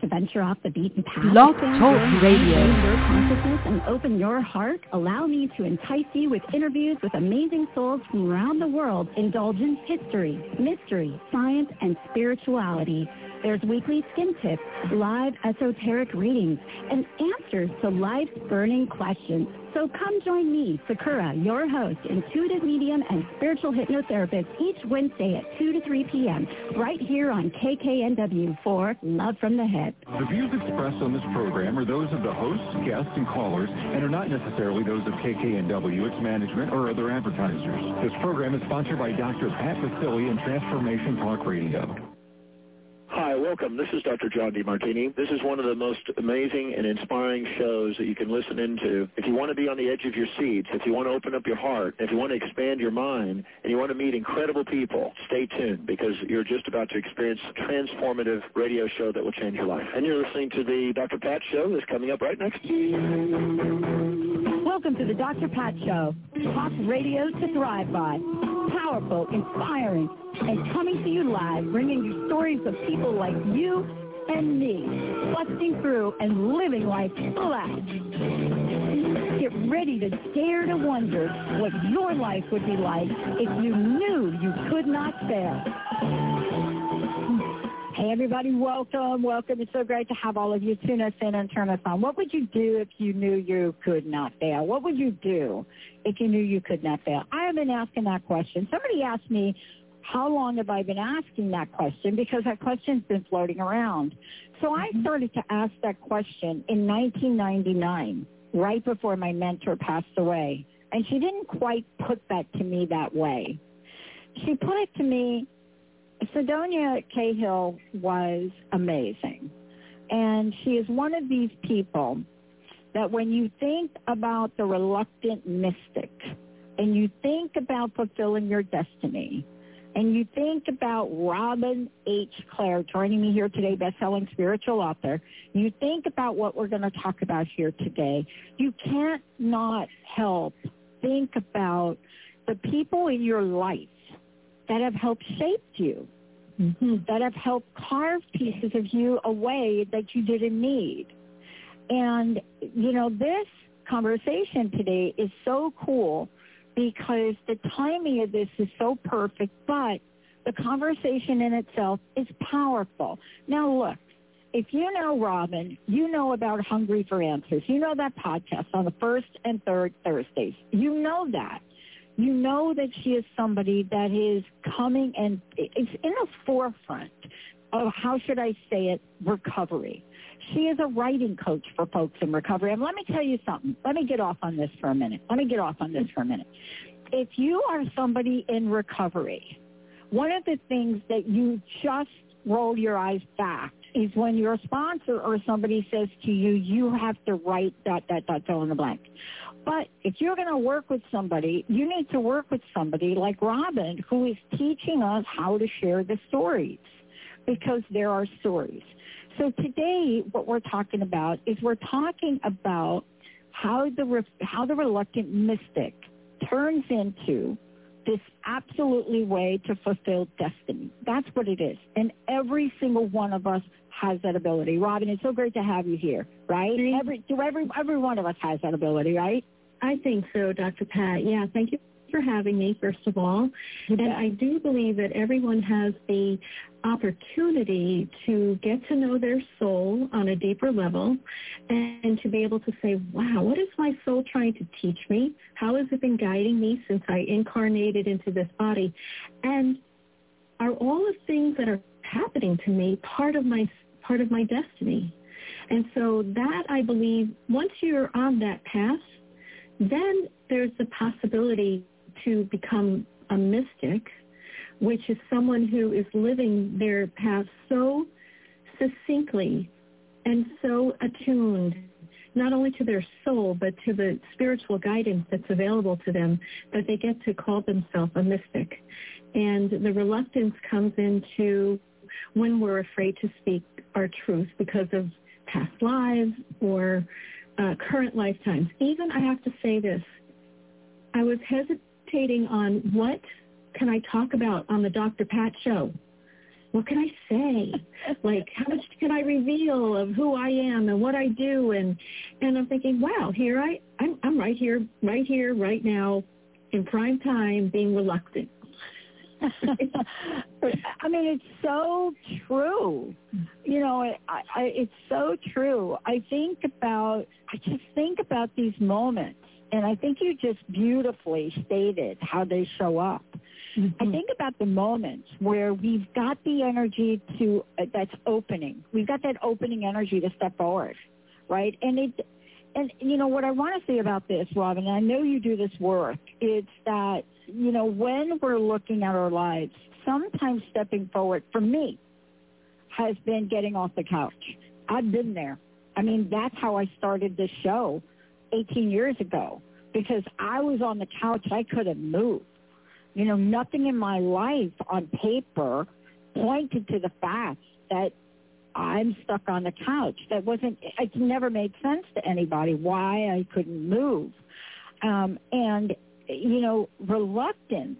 venture off the beaten path? Blog Talk Radio. Your consciousness and open your heart. Allow me to entice you with interviews with amazing souls from around the world. Indulge in history, mystery, science, and spirituality. There's weekly skin tips, live esoteric readings, and answers to life's burning questions. So come join me, Sakura, your host, intuitive medium and spiritual hypnotherapist, each Wednesday at 2 to 3 p.m. right here on KKNW for Love from the Hip. The views expressed on this program are those of the hosts, guests, and callers, and are not necessarily those of KKNW, its management, or other advertisers. This program is sponsored by Dr. Pat Vasili and Transformation Talk Radio. Hi, welcome. This is Dr. John DeMartini. This is one of the most amazing and inspiring shows that you can listen into. If you want to be on the edge of your seats, if you want to open up your heart, if you want to expand your mind, and you want to meet incredible people, stay tuned because you're just about to experience a transformative radio show that will change your life. And you're listening to the Dr. Pat Show that's coming up right next. Welcome to the Dr. Pat Show. Talk radio to thrive by. Powerful, inspiring, and coming to you live, bringing you stories of people like you and me, busting through and living life full out. Get ready to dare to wonder what your life would be like if you knew you could not fail. Hey, everybody, welcome. It's so great to have all of you tune us in and turn us on. What would you do if you knew you could not fail? What would you do if you knew you could not fail? I have been asking that question. Somebody asked me, how long have I been asking that question? Because that question's been floating around. So I started to ask that question in 1999, right before my mentor passed away. And she didn't quite put that to me that way. She put it to me, Sidonia Cahill was amazing. And she is one of these people that when you think about the reluctant mystic and you think about fulfilling your destiny and you think about Robin H. Clare joining me here today, best-selling spiritual author, you think about what we're going to talk about here today, you can't not help think about the people in your life that have helped shape you, that have helped carve pieces of you away that you didn't need. And, you know, this conversation today is so cool because the timing of this is so perfect, but the conversation in itself is powerful. Now, look, if you know Robin, you know about Hungry for Answers. You know that podcast on the first and third Thursdays. You know that. You know that she is somebody that is coming and is in the forefront of, how should I say it, recovery. She is a writing coach for folks in recovery. And let me tell you something. Let me get off on this for a minute. If you are somebody in recovery, one of the things that you just roll your eyes back is when your sponsor or somebody says to you, you have to write ... fill in the blank. But if you're going to work with somebody, you need to work with somebody like Robin, who is teaching us how to share the stories, because there are stories. So today, what we're talking about is we're talking about how the reluctant mystic turns into this absolutely way to fulfill destiny. That's what it is. And every single one of us has that ability. Robin, it's so great to have you here, right? Every one of us has that ability, right? I think so, Dr. Pat. Yeah, thank you for having me, first of all. And I do believe that everyone has the opportunity to get to know their soul on a deeper level and to be able to say, wow, what is my soul trying to teach me? How has it been guiding me since I incarnated into this body? And are all the things that are happening to me part of my destiny? And so that, I believe, once you're on that path, then there's the possibility to become a mystic, which is someone who is living their path so succinctly and so attuned, not only to their soul, but to the spiritual guidance that's available to them, that they get to call themselves a mystic. And the reluctance comes into when we're afraid to speak our truth because of past lives or current lifetimes. Even, I have to say this, I was hesitating on what can I talk about on the Dr. Pat Show. what can I say? Like, how much can I reveal of who I am and what I do? And I'm thinking, wow, I'm right here, right now, in prime time, being reluctant. I mean, it's so true. You know, it's so true. I just think about these moments, and I think you just beautifully stated how they show up. Mm-hmm. I think about the moments where we've got the energy that's opening. We've got that opening energy to step forward, right? And you know, what I want to say about this, Robin, and I know you do this work, it's that, you know, when we're looking at our lives, sometimes stepping forward, for me, has been getting off the couch. I've been there. I mean, that's how I started this show 18 years ago, because I was on the couch. I couldn't move. You know, nothing in my life on paper pointed to the fact that I'm stuck on the couch. It never made sense to anybody why I couldn't move. And, you know, reluctance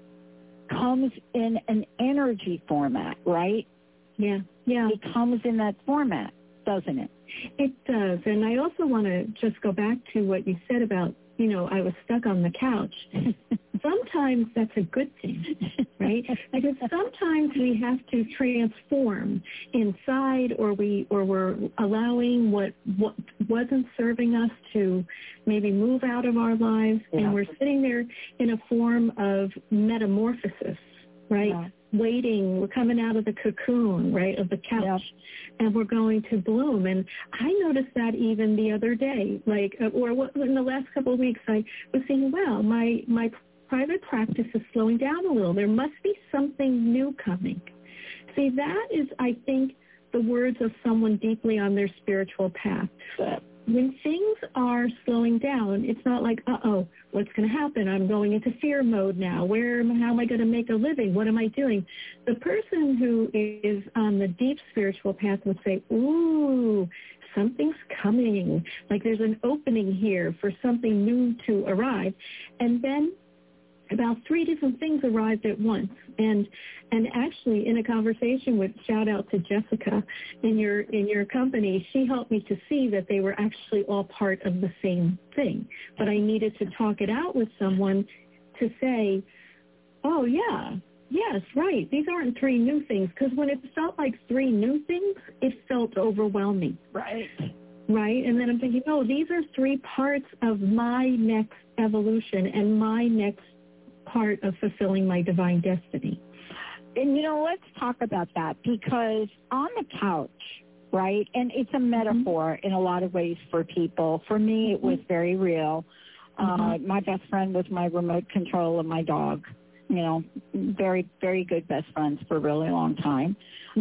comes in an energy format, right? Yeah. It comes in that format, doesn't it? It does. And I also want to just go back to what you said about, you know, I was stuck on the couch. Sometimes that's a good thing, right? Because sometimes we have to transform inside, or we're allowing what wasn't serving us to maybe move out of our lives, and we're sitting there in a form of metamorphosis, right? Yeah. Waiting, we're coming out of the cocoon, right, of the couch, and we're going to bloom. And I noticed that even the other day, like, or in the last couple of weeks, I was thinking, wow, my private practice is slowing down a little. There must be something new coming. See, that is, I think, the words of someone deeply on their spiritual path. When things are slowing down, it's not like, what's going to happen? I'm going into fear mode now. How am I going to make a living? What am I doing? The person who is on the deep spiritual path would say, ooh, something's coming. Like there's an opening here for something new to arrive. And then about 3 different things arrived at once. And actually, in a conversation with, shout out to Jessica in your company, she helped me to see that they were actually all part of the same thing. But I needed to talk it out with someone to say, oh, yeah, yes, right, these aren't 3 new things. Because when it felt like 3 new things, it felt overwhelming. Right. And then I'm thinking, these are 3 parts of my next evolution and my next part of fulfilling my divine destiny. And, you know, let's talk about that, because on the couch, right, and it's a metaphor in a lot of ways for people. For me, it was very real. My best friend was my remote control of my dog. You know, very, very good best friends for a really long time.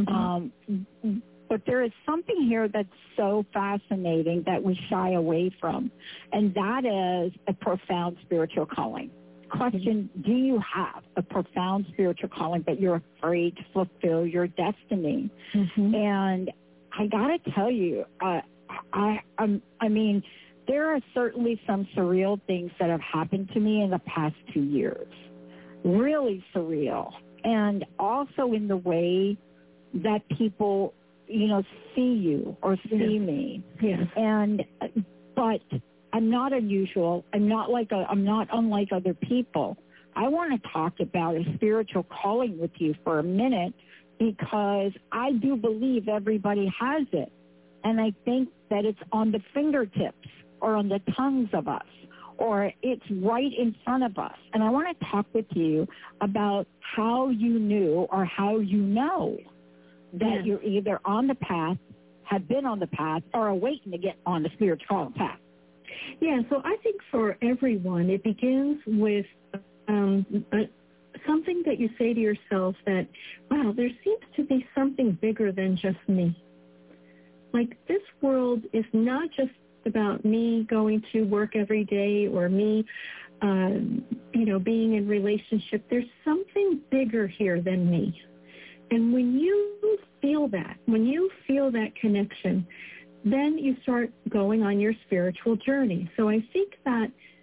But there is something here that's so fascinating that we shy away from, and that is a profound spiritual calling. Question, do you have a profound spiritual calling, but you're afraid to fulfill your destiny? And I got to tell you, I mean, there are certainly some surreal things that have happened to me in the past 2 years, really surreal. And also in the way that people, you know, see you or see me. But I'm not unusual. I'm not unlike other people. I want to talk about a spiritual calling with you for a minute, because I do believe everybody has it. And I think that it's on the fingertips or on the tongues of us, or it's right in front of us. And I want to talk with you about how you knew or how you know that you're either on the path, have been on the path, or are waiting to get on the spiritual path. Yeah, so I think for everyone, it begins with something that you say to yourself that, wow, there seems to be something bigger than just me. Like, this world is not just about me going to work every day or me, being in relationship. There's something bigger here than me. And when you feel that connection, then you start going on your spiritual journey. So I think that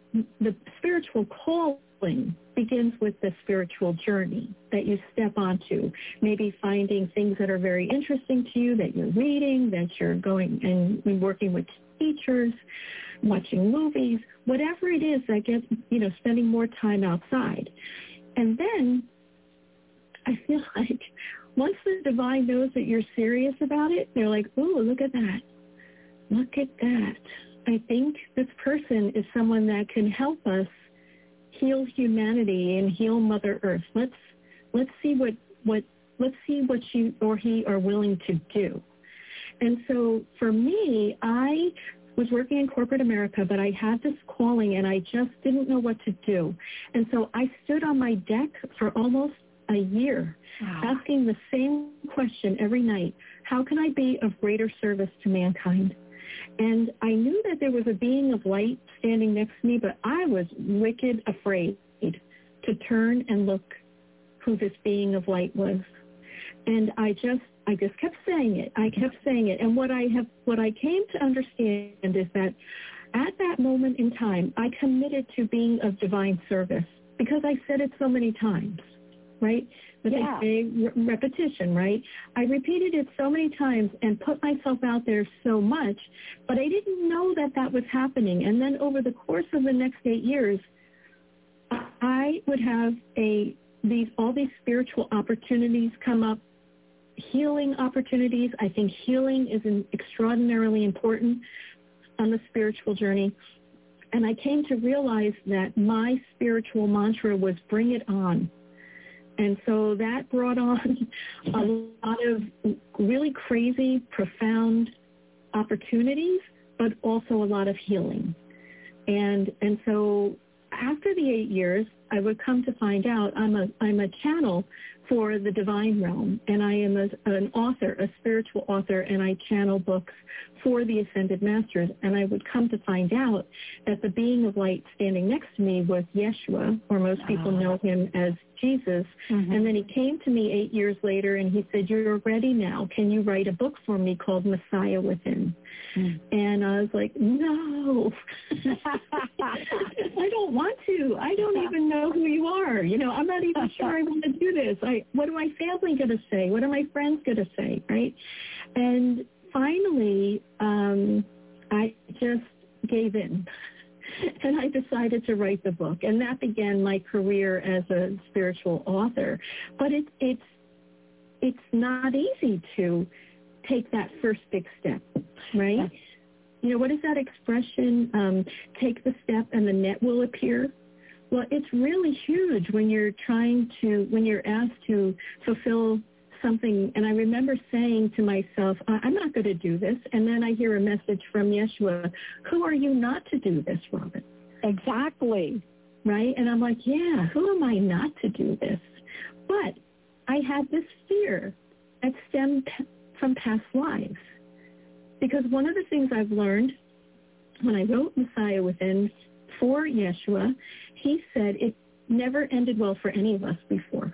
the spiritual calling begins with the spiritual journey that you step onto, maybe finding things that are very interesting to you, that you're reading, that you're going and working with teachers, watching movies, whatever it is that gets, spending more time outside. And then I feel like once the divine knows that you're serious about it, they're like, ooh, look at that. Look at that. I think this person is someone that can help us heal humanity and heal Mother Earth. Let's see what you or he are willing to do. And so for me, I was working in corporate America, but I had this calling and I just didn't know what to do. And so I stood on my deck for almost a year, asking the same question every night: how can I be of greater service to mankind? And I knew that there was a being of light standing next to me, but I was wicked afraid to turn and look who this being of light was. And I just kept saying it. I kept saying it. And what I came to understand is that at that moment in time, I committed to being of divine service because I said it so many times, right? But they say repetition, right? I repeated it so many times and put myself out there so much, but I didn't know that that was happening. And then over the course of the next 8 years, I would have all these spiritual opportunities come up, healing opportunities. I think healing is extraordinarily important on the spiritual journey. And I came to realize that my spiritual mantra was bring it on. And so that brought on a lot of really crazy, profound opportunities, but also a lot of healing. And so after the 8 years, I would come to find out I'm a channel for the divine realm, and I am an author, a spiritual author, and I channel books for the Ascended Masters. And I would come to find out that the being of light standing next to me was Yeshua, or most people know him as Jesus. Mm-hmm. And then he came to me 8 years later and he said, "You're ready now. Can you write a book for me called Messiah Within?" Mm. And I was like, no, I don't want to. I don't even know who you are. I'm not even sure I want to do this. What are my family going to say? What are my friends going to say, right? And finally, I just gave in. And I decided to write the book. And that began my career as a spiritual author. But it's not easy to take that first big step, right? What is that expression? Take the step and the net will appear. Well, it's really huge when you're asked to fulfill something. And I remember saying to myself, I'm not going to do this. And then I hear a message from Yeshua, who are you not to do this, Robin? Exactly. Right? And I'm like, yeah, who am I not to do this? But I had this fear that stemmed from past lives. Because one of the things I've learned when I wrote Messiah Within for Yeshua, he said it never ended well for any of us before.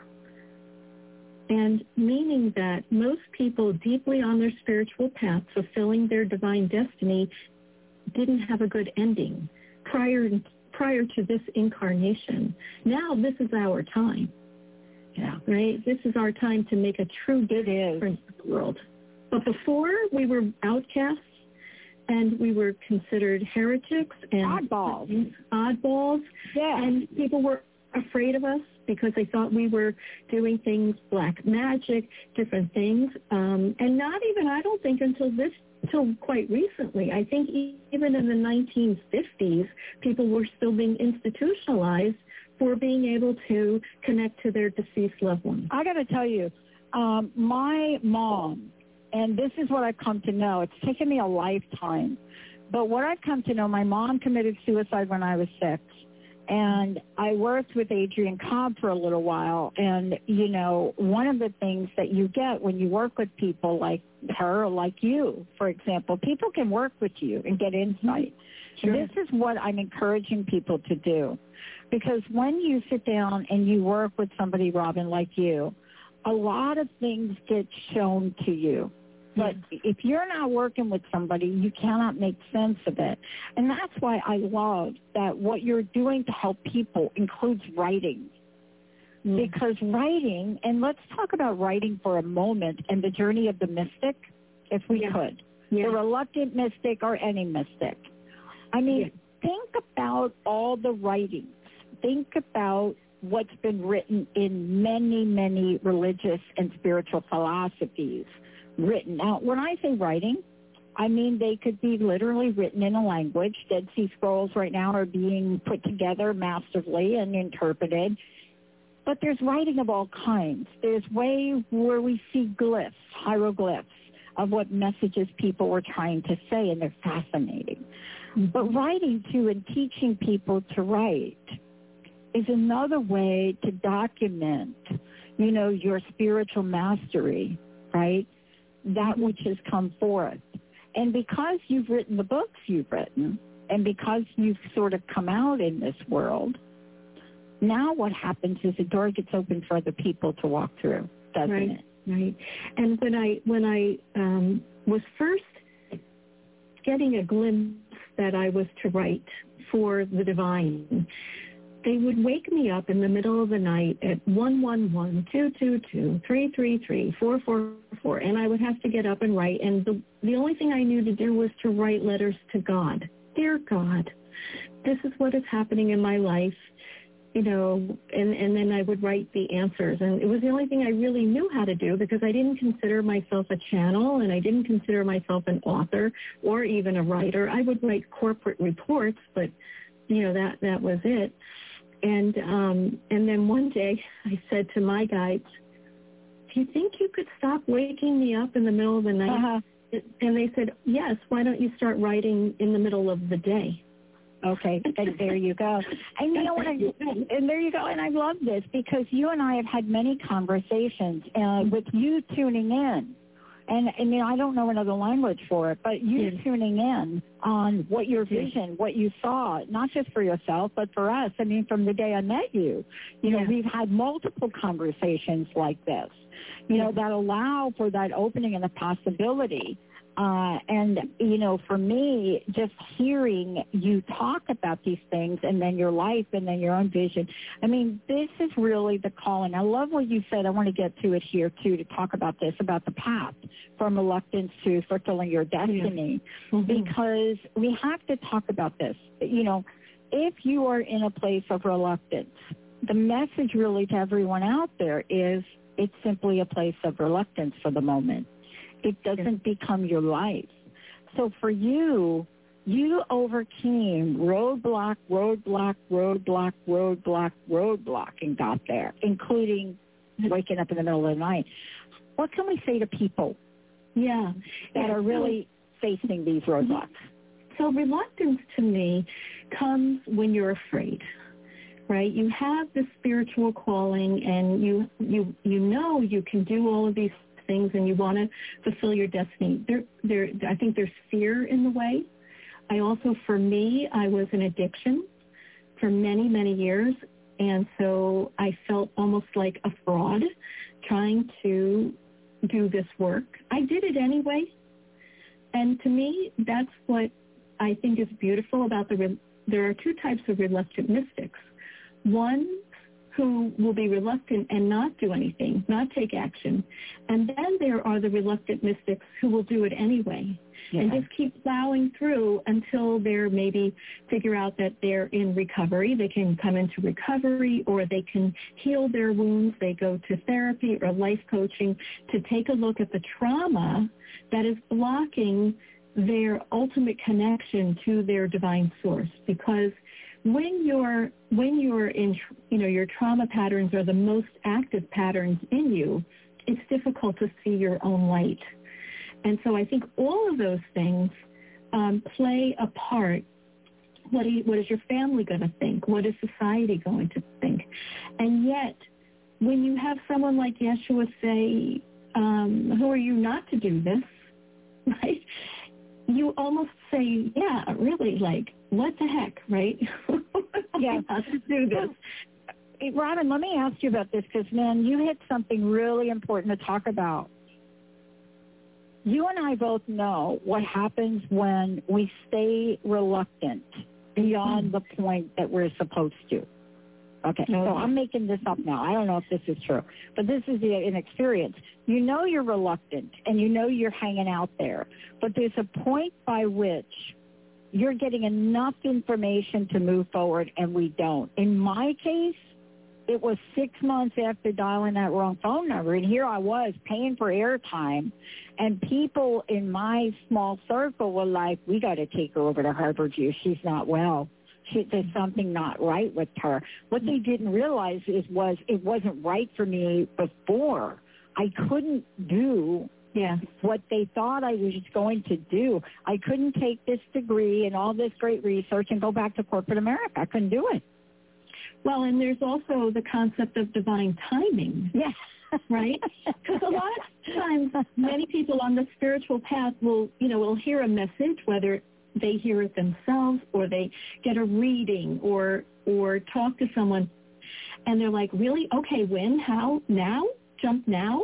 And meaning that most people deeply on their spiritual path, fulfilling their divine destiny, didn't have a good ending prior to this incarnation. Now this is our time. Yeah. Right? This is our time to make a true difference in the world. But before, we were outcasts and we were considered heretics and oddballs. Yeah. And people were afraid of us because they thought we were doing things, black magic, different things. And not even, I don't think, until quite recently. I think even in the 1950s, people were still being institutionalized for being able to connect to their deceased loved ones. I got to tell you, my mom, and this is what I've come to know, it's taken me a lifetime, but what I've come to know, my mom committed suicide when I was 6. And I worked with Adrienne Cobb for a little while. And, one of the things that you get when you work with people like her or like you, for example, people can work with you and get insight. Sure. This is what I'm encouraging people to do. Because when you sit down and you work with somebody, Robin, like you, a lot of things get shown to you. But if you're not working with somebody, you cannot make sense of it. And that's why I love that what you're doing to help people includes writing. Because writing, and let's talk about writing for a moment and the journey of the mystic, if we could. The reluctant mystic or any mystic. I mean, think about all the writings. Think about what's been written in many, many religious and spiritual philosophies written. Now, when I say writing, I mean they could be literally written in a language. Dead Sea Scrolls right now are being put together masterfully and interpreted. But there's writing of all kinds. There's ways where we see glyphs, hieroglyphs, of what messages people were trying to say, and they're fascinating. But writing, too, and teaching people to write is another way to document, you know, your spiritual mastery, right? That which has come forth. And because you've written the books you've written, and because you've sort of come out in this world, now what happens is the door gets open for other people to walk through, doesn't it? Right. And when I was first getting a glimpse that I was to write for the divine, they would wake me up in the middle of the night at 111-222-333-444, and I would have to get up and write. And the only thing I knew to do was to write letters to God. Dear God, this is what is happening in my life. You know, and then I would write the answers. And it was the only thing I really knew how to do because I didn't consider myself a channel and I didn't consider myself an author or even a writer. I would write corporate reports, but, you know, that was it. And then one day I said to my guides, do you think you could stop waking me up in the middle of the night? And they said, yes, why don't you start writing in the middle of the day? Okay, and there you go. And you know what? And there you go. And I love this because you and I have had many conversations with you tuning in. And you know, I don't know another language for it, but you tuning in on what your vision, what you saw, not just for yourself, but for us. I mean, from the day I met you, you know, we've had multiple conversations like this, you know, that allow for that opening and the possibility. And, you know, for me, just hearing you talk about these things and then your life and then your own vision, I mean, this is really the calling. I love what you said. I want to get to it here, too, to talk about this, about the path from reluctance to fulfilling your destiny, because we have to talk about this. You know, if you are in a place of reluctance, the message really to everyone out there is it's simply a place of reluctance for the moment. It doesn't become your life. So for you, you overcame roadblock, and got there, including waking up in the middle of the night. What can we say to people that are really facing these roadblocks? So reluctance to me comes when you're afraid. Right? You have this spiritual calling and you know you can do all of these things and you want to fulfill your destiny. I think there's fear in the way. I also, for me, I was an addiction for many, many years. And so I felt almost like a fraud trying to do this work. I did it anyway. And to me, that's what I think is beautiful about there are two types of reluctant mystics. One who will be reluctant and not do anything, not take action. And then there are the reluctant mystics who will do it anyway and just keep plowing through until they're maybe figure out that they're in recovery. They can come into recovery or they can heal their wounds. They go to therapy or life coaching to take a look at the trauma that is blocking their ultimate connection to their divine source. Because when you're in, you know, your trauma patterns are the most active patterns in you, it's difficult to see your own light. And so I think all of those things play a part. What is your family going to think? What is society going to think? And yet, when you have someone like Yeshua say, who are you not to do this, right? You almost say, yeah, really, like, what the heck, right? Not to do this. Robin, let me ask you about this because, man, you hit something really important to talk about. you and I both know what happens when we stay reluctant beyond the point that we're supposed to. Okay, so I'm making this up now. I don't know if this is true, but this is an experience. You know you're reluctant, and you know you're hanging out there, but there's a point by which you're getting enough information to move forward, and we don't. In my case, it was 6 months after dialing that wrong phone number, and here I was paying for airtime, and people in my small circle were like, we got to take her over to Harborview. She's not well. There's something not right with her. What they didn't realize was it wasn't right for me before. I couldn't do what they thought I was going to do. I couldn't take this degree and all this great research and go back to corporate America. I couldn't do it. Well, and there's also the concept of divine timing. Yes. Right? Because a lot of times many people on the spiritual path will hear a message, whether they hear it themselves or they get a reading or talk to someone, and they're like, really? Okay, when? How? Now? Jump now?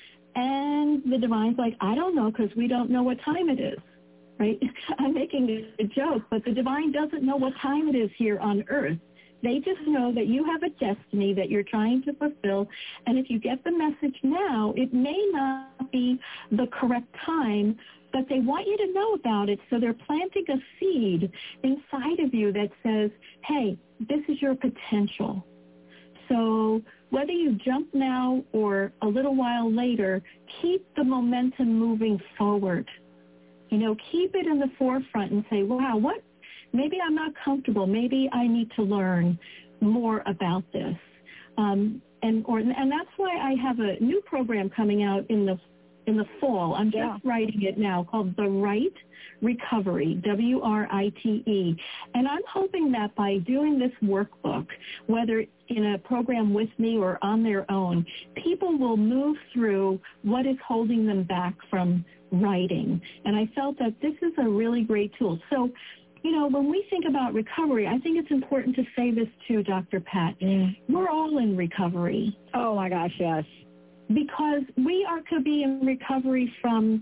And the divine's like, I don't know, because we don't know what time it is, right? I'm making a joke, but the divine doesn't know what time it is here on earth. They just know that you have a destiny that you're trying to fulfill, and if you get the message now, it may not be the correct time, but they want you to know about it, so they're planting a seed inside of you that says, hey, this is your potential. So whether you jump now or a little while later, keep the momentum moving forward. Keep it in the forefront and say, wow, maybe I'm not comfortable. Maybe I need to learn more about this. And that's why I have a new program coming out in the fall. I'm just writing it now, called The Right Recovery, WRITE. And I'm hoping that by doing this workbook, whether in a program with me or on their own, people will move through what is holding them back from writing. And I felt that this is a really great tool. So, when we think about recovery, I think it's important to say this too, Dr. Pat. We're all in recovery. Oh, my gosh, yes. Because we could be in recovery from,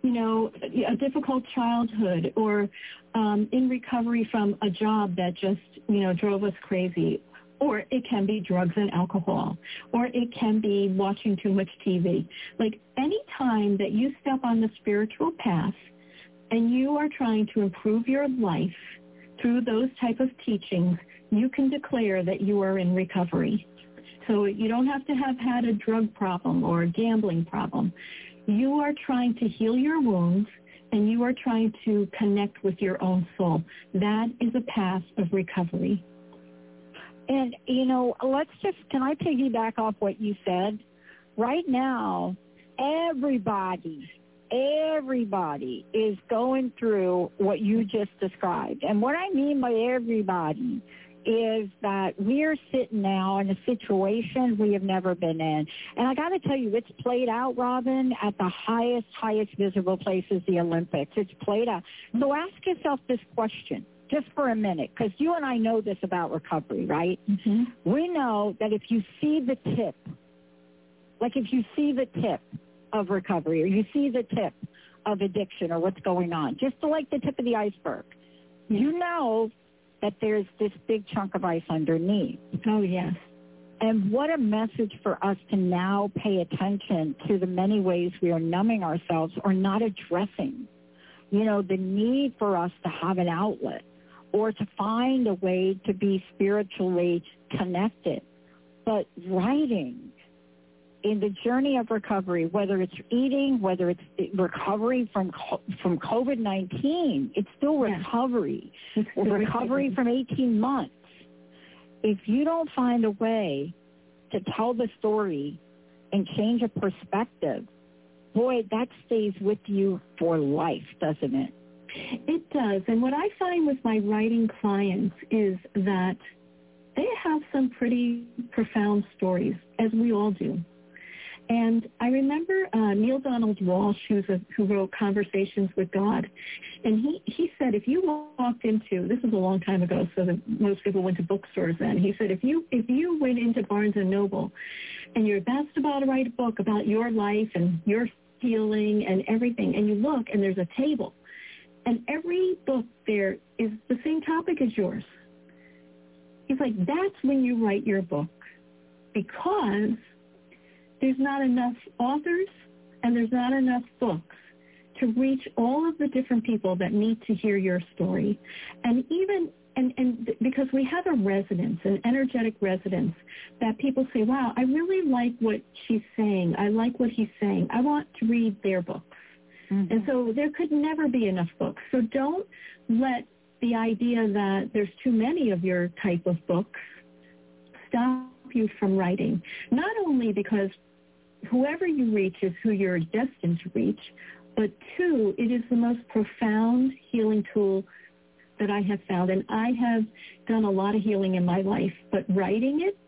a difficult childhood, or in recovery from a job that just, drove us crazy. Or it can be drugs and alcohol. Or it can be watching too much TV. Like any time that you step on the spiritual path and you are trying to improve your life through those type of teachings, you can declare that you are in recovery. So you don't have to have had a drug problem or a gambling problem. You are trying to heal your wounds, and you are trying to connect with your own soul. That is a path of recovery. And, can I piggyback off what you said? Right now, everybody is going through what you just described. And what I mean by everybody is that we're sitting now in a situation we have never been in. And I got to tell you, it's played out, Robin, at the highest visible places, the Olympics. It's played out. So ask yourself this question just for a minute, because you and I know this about recovery, right? Mm-hmm. We know that if you see the tip, of recovery, or you see the tip of addiction or what's going on, just like the tip of the iceberg, you know that there's this big chunk of ice underneath. Oh, yes. And what a message for us to now pay attention to the many ways we are numbing ourselves or not addressing, the need for us to have an outlet or to find a way to be spiritually connected. But writing in the journey of recovery, whether it's eating, whether it's recovery from COVID-19, it's still recovery. It's still recovery from 18 months. If you don't find a way to tell the story and change a perspective, boy, that stays with you for life, doesn't it? It does. And what I find with my writing clients is that they have some pretty profound stories, as we all do. And I remember Neil Donald Walsh, who wrote Conversations with God, and he said, if you walked into, this was a long time ago, so that most people went to bookstores then. He said, if you went into Barnes & Noble and you're about to write a book about your life and your healing and everything, and you look and there's a table, and every book there is the same topic as yours. He's like, that's when you write your book, because there's not enough authors and there's not enough books to reach all of the different people that need to hear your story. And even and because we have a resonance, an energetic resonance, that people say, wow, I really like what she's saying. I like what he's saying. I want to read their books. Mm-hmm. And so there could never be enough books. So don't let the idea that there's too many of your type of books stop you from writing. Not only because whoever you reach is who you're destined to reach, but two, it is the most profound healing tool that I have found. And I have done a lot of healing in my life, but writing it,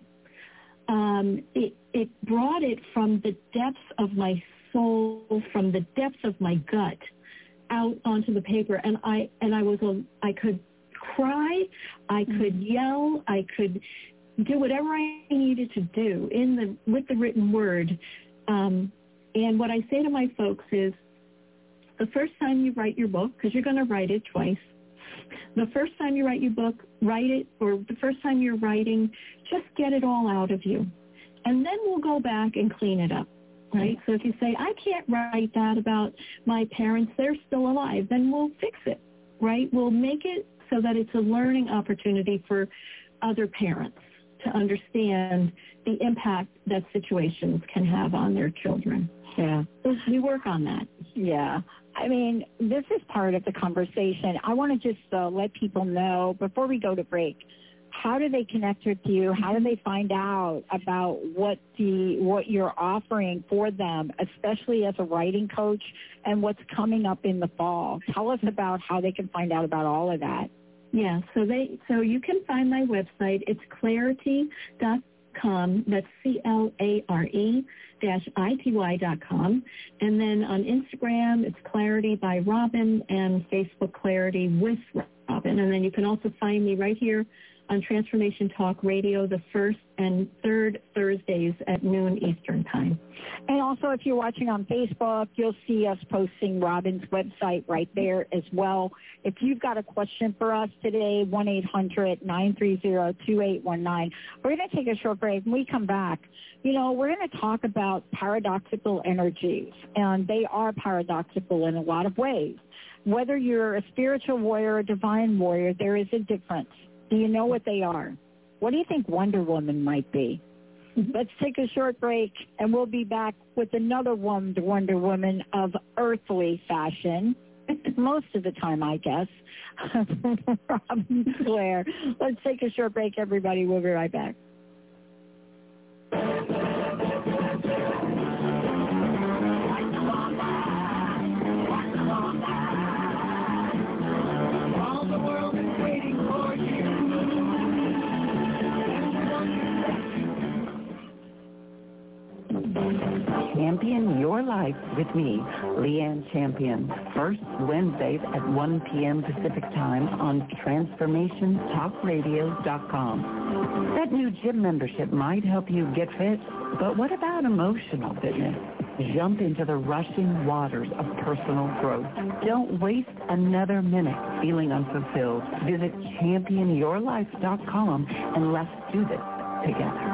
it brought it from the depths of my soul, from the depths of my gut, out onto the paper. And I could cry, I could yell, I could do whatever I needed to do with the written word. And what I say to my folks is, the first time you write your book, because you're going to write it twice, the first time you write your book, write it, or the first time you're writing, just get it all out of you. And then we'll go back and clean it up, right? So if you say, I can't write that about my parents, they're still alive, then we'll fix it, right? We'll make it so that it's a learning opportunity for other parents to understand the impact that situations can have on their children. Yeah. So we work on that. Yeah. I mean, this is part of the conversation. I want to just let people know, before we go to break, how do they connect with you? How do they find out about what you're offering for them, especially as a writing coach, and what's coming up in the fall? Tell us about how they can find out about all of that. Yeah, so you can find my website. It's clarety.com. That's CLARE-ITY.com. And then on Instagram, it's Clarity by Robin, and Facebook Clarity with Robin. And then you can also find me right here on Transformation Talk Radio the first and third Thursdays at noon Eastern Time. And also, if you're watching on Facebook, you'll see us posting Robin's website right there as well. If you've got a question for us today, 1-800-930-2819. We're going to take a short break. When we come back, we're going to talk about paradoxical energies, and they are paradoxical in a lot of ways. Whether you're a spiritual warrior or a divine warrior, there is a difference. Do you know what they are? What do you think Wonder Woman might be? Let's take a short break, and we'll be back with another Wonder Woman of earthly fashion, most of the time, I guess, Robin Claire. Let's take a short break, everybody. We'll be right back. All the world is waiting for you. Champion Your Life with me, Leanne Champion. First Wednesdays at 1 p.m. Pacific Time on TransformationTalkRadio.com. That new gym membership might help you get fit, but what about emotional fitness? Jump into the rushing waters of personal growth. Don't waste another minute feeling unfulfilled. Visit ChampionYourLife.com and let's do this together.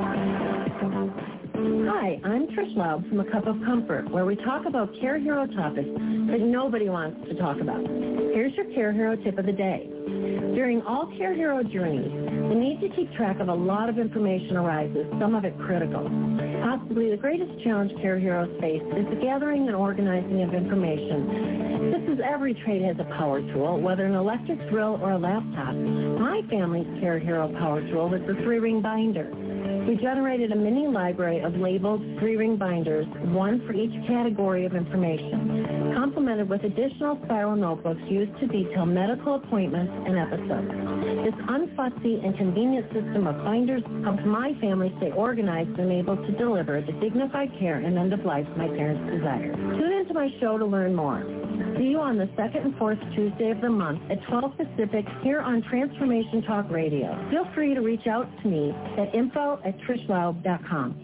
Hi, I'm Trish Laub from A Cup of Comfort, where we talk about Care Hero topics that nobody wants to talk about. Here's your Care Hero tip of the day. During all Care Hero journeys, the need to keep track of a lot of information arises, some of it critical. Possibly the greatest challenge Care Heroes face is the gathering and organizing of information. Just as every trade has a power tool, whether an electric drill or a laptop, my family's Care Hero power tool was the 3-ring binder. We generated a mini library of labeled 3-ring binders, one for each category of information, complemented with additional spiral notebooks used to detail medical appointments and episodes. This unfussy and convenient system of binders helped my family stay organized and able to deliver the dignified care and end of life my parents desired. Tune into my show to learn more. See you on the second and fourth Tuesday of the month at 12 Pacific here on Transformation Talk Radio. Feel free to reach out to me at info@trishlaub.com.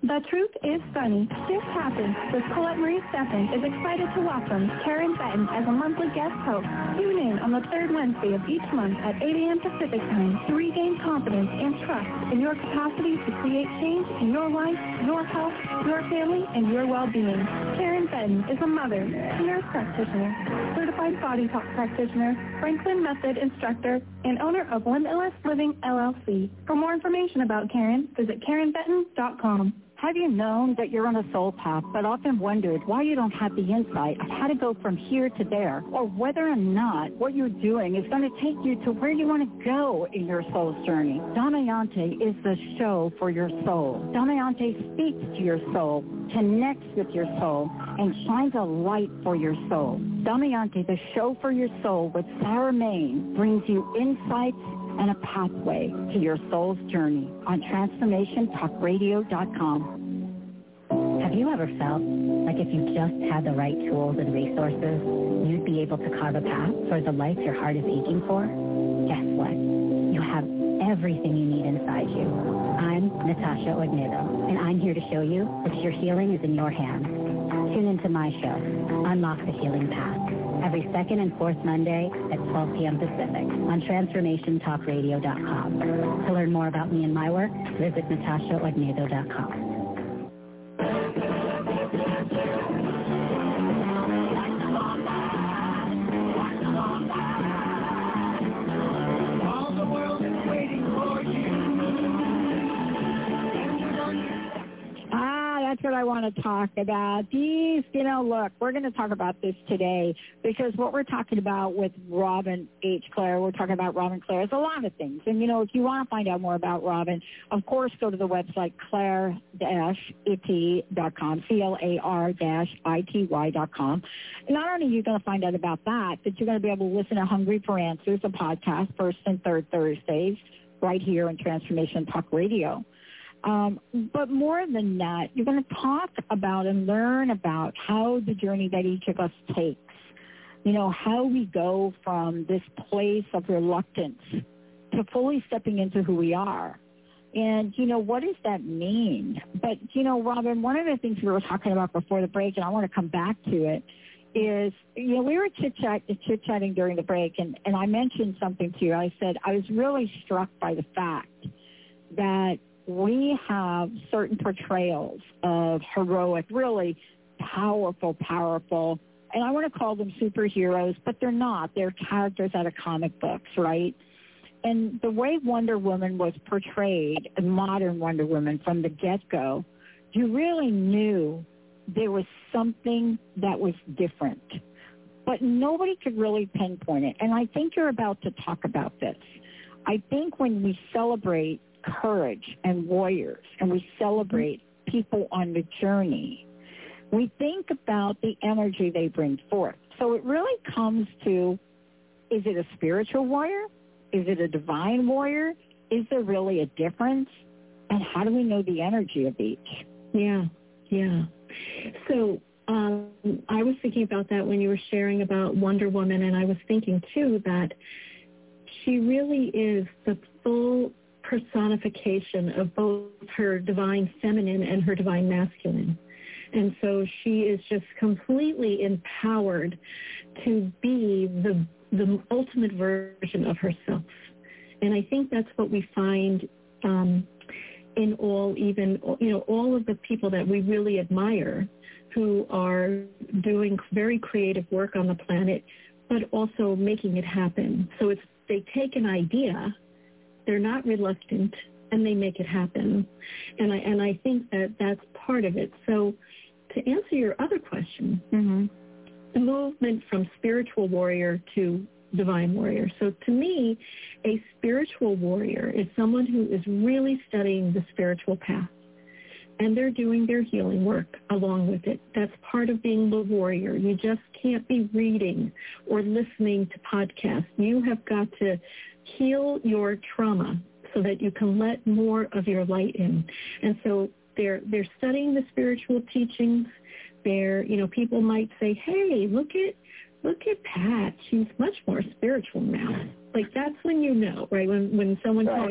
The truth is funny. This happens with Colette Marie Steffen is excited to welcome Karen Benton as a monthly guest host. Tune in on the third Wednesday of each month at 8 a.m. Pacific Time to regain confidence and trust in your capacity to create change in your life, your health, your family, and your well-being. Karen Benton is a mother, nurse practitioner, certified body talk practitioner, Franklin Method instructor, and owner of Limitless Living LLC. For more information about Karen, visit KarenBenton.com. Have you known that you're on a soul path, but often wondered why you don't have the insight of how to go from here to there, or whether or not what you're doing is going to take you to where you want to go in your soul's journey? Damayanti is the show for your soul. Damayanti speaks to your soul, connects with your soul, and shines a light for your soul. Damayanti, the show for your soul with Sarah Main, brings you insights and a pathway to your soul's journey on TransformationTalkRadio.com. Have you ever felt like if you just had the right tools and resources, you'd be able to carve a path towards the life your heart is aching for? Guess what? You have everything you need inside you. I'm Natasha Ognedo, and I'm here to show you that your healing is in your hands. Tune into my show, Unlock the Healing Path, every second and fourth Monday at 12 p.m. Pacific on TransformationTalkRadio.com. To learn more about me and my work, visit NatashaOgnedo.com. That's what I want to talk about. These, look, we're going to talk about this today because what we're talking about with Robin H. Clare, we're talking about Robin Clare, is a lot of things. And, if you want to find out more about Robin, of course, go to the website clare-ity.com, CLAR-ITY.com. Not only are you going to find out about that, but you're going to be able to listen to Hungry for Answers, a podcast, first and third Thursdays, right here on Transformation Talk Radio. But more than that, you're going to talk about and learn about how the journey that each of us takes, how we go from this place of reluctance to fully stepping into who we are. And, what does that mean? But, Robin, one of the things we were talking about before the break, and I want to come back to it, is, we were chit-chatting during the break, and I mentioned something to you. I said I was really struck by the fact that we have certain portrayals of heroic, really powerful, and I want to call them superheroes, but they're not. They're characters out of comic books, right? And the way Wonder Woman was portrayed, modern Wonder Woman from the get-go, you really knew there was something that was different. But nobody could really pinpoint it. And I think you're about to talk about this. I think when we celebrate courage and warriors, and we celebrate people on the journey, we think about the energy they bring forth. So it really comes to, is it a spiritual warrior? Is it a divine warrior? Is there really a difference? And how do we know the energy of each? Yeah. So I was thinking about that when you were sharing about Wonder Woman, and I was thinking, too, that she really is the full personification of both her divine feminine and her divine masculine. And so she is just completely empowered to be the ultimate version of herself. And I think that's what we find in all of the people that we really admire who are doing very creative work on the planet, but also making it happen. So they take an idea, they're not reluctant, and they make it happen. And I think that that's part of it. So to answer your other question, the movement from spiritual warrior to divine warrior. So to me, a spiritual warrior is someone who is really studying the spiritual path, and they're doing their healing work along with it. That's part of being the warrior. You just can't be reading or listening to podcasts. You have got to heal your trauma so that you can let more of your light in. And so they're studying the spiritual teachings. People might say, hey, look at Pat. She's much more spiritual now. Like, that's when you know, right? When someone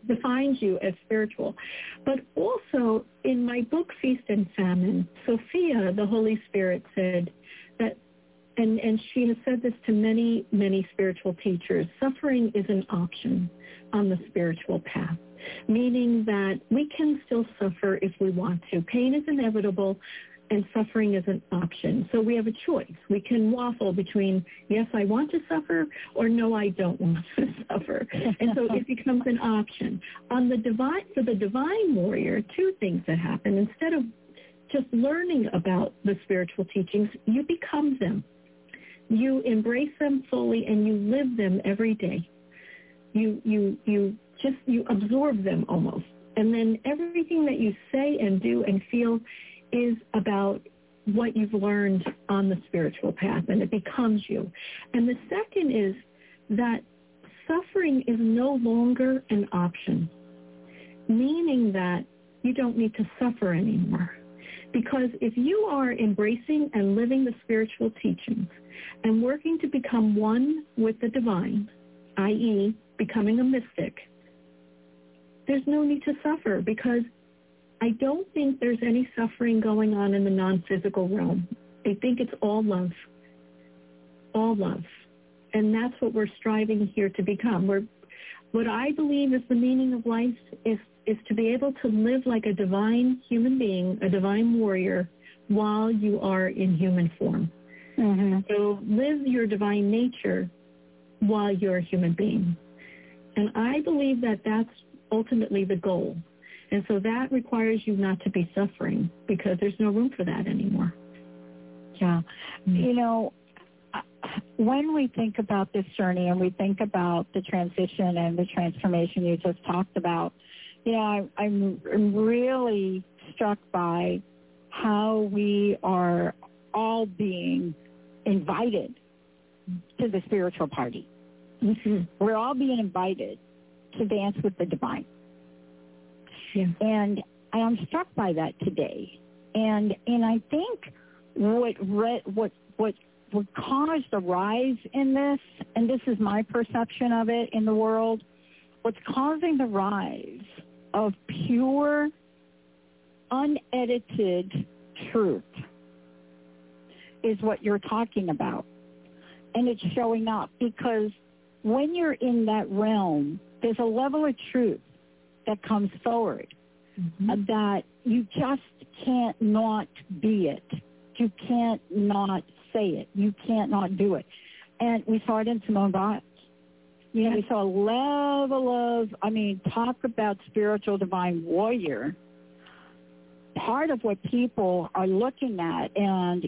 defines you as spiritual. But also in my book, Feast and Famine, Sophia, the Holy Spirit, said that, and she has said this to many, many spiritual teachers, suffering is an option on the spiritual path, meaning that we can still suffer if we want to. Pain is inevitable, and suffering is an option. So we have a choice. We can waffle between, yes, I want to suffer, or no, I don't want to suffer. And so it becomes an option. For the divine warrior, two things that happen. Instead of just learning about the spiritual teachings, you become them. You embrace them fully, and you live them every day. You absorb them almost. And then everything that you say and do and feel is about what you've learned on the spiritual path, and it becomes you. And the second is that suffering is no longer an option, meaning that you don't need to suffer anymore. Because if you are embracing and living the spiritual teachings and working to become one with the divine, i.e., becoming a mystic, there's no need to suffer, because I don't think there's any suffering going on in the non-physical realm. I think it's all love. All love. And that's what we're striving here to become. What I believe is the meaning of life is to be able to live like a divine human being, a divine warrior, while you are in human form. Mm-hmm. So live your divine nature while you're a human being. And I believe that that's ultimately the goal. And so that requires you not to be suffering, because there's no room for that anymore. Yeah. You know, when we think about this journey and we think about the transition and the transformation you just talked about, you know, I'm really struck by how we are all being invited to the spiritual party. Mm-hmm. We're all being invited to dance with the divine. Yeah. And I'm struck by that today. And I think what caused the rise in this, and this is my perception of it in the world, what's causing the rise of pure, unedited truth is what you're talking about. And it's showing up, because when you're in that realm, there's a level of truth that comes forward, mm-hmm. that you just can't not be it. You can't not say it. You can't not do it. And we saw it in Simone Biles. You know, we saw a level of, talk about spiritual divine warrior. Part of what people are looking at, and,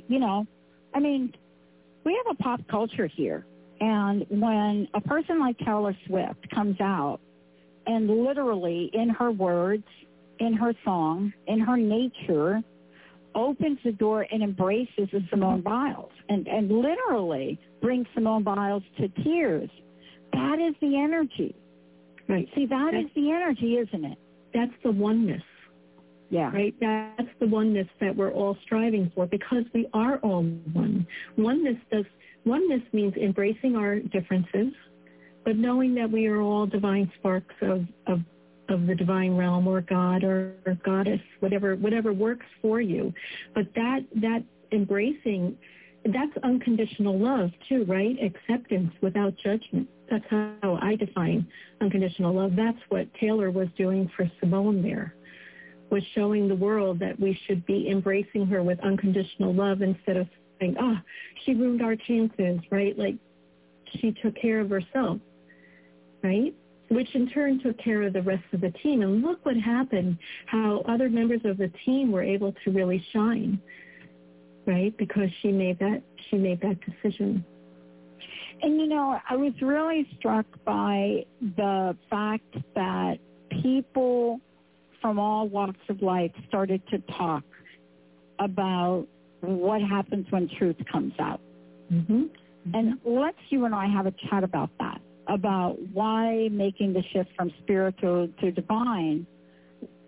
we have a pop culture here. And when a person like Taylor Swift comes out and literally in her words, in her song, in her nature, opens the door and embraces a Simone Biles and literally brings Simone Biles to tears, that is the energy. Right. See, that's the energy, isn't it? That's the oneness. Yeah. Right? That's the oneness that we're all striving for, because we are all one. Oneness means embracing our differences, but knowing that we are all divine sparks of the divine realm, or God, or goddess, whatever works for you. But that embracing, that's unconditional love too, right? Acceptance without judgment. That's how I define unconditional love. That's what Taylor was doing for Simone there, was showing the world that we should be embracing her with unconditional love, instead of saying, she ruined our chances, right? Like, she took care of herself, right? Which in turn took care of the rest of the team. And look what happened, how other members of the team were able to really shine, right? Because she made that decision. And, I was really struck by the fact that people from all walks of life started to talk about what happens when truth comes out. Mm-hmm. Mm-hmm. And you and I have a chat about that, about why making the shift from spiritual to divine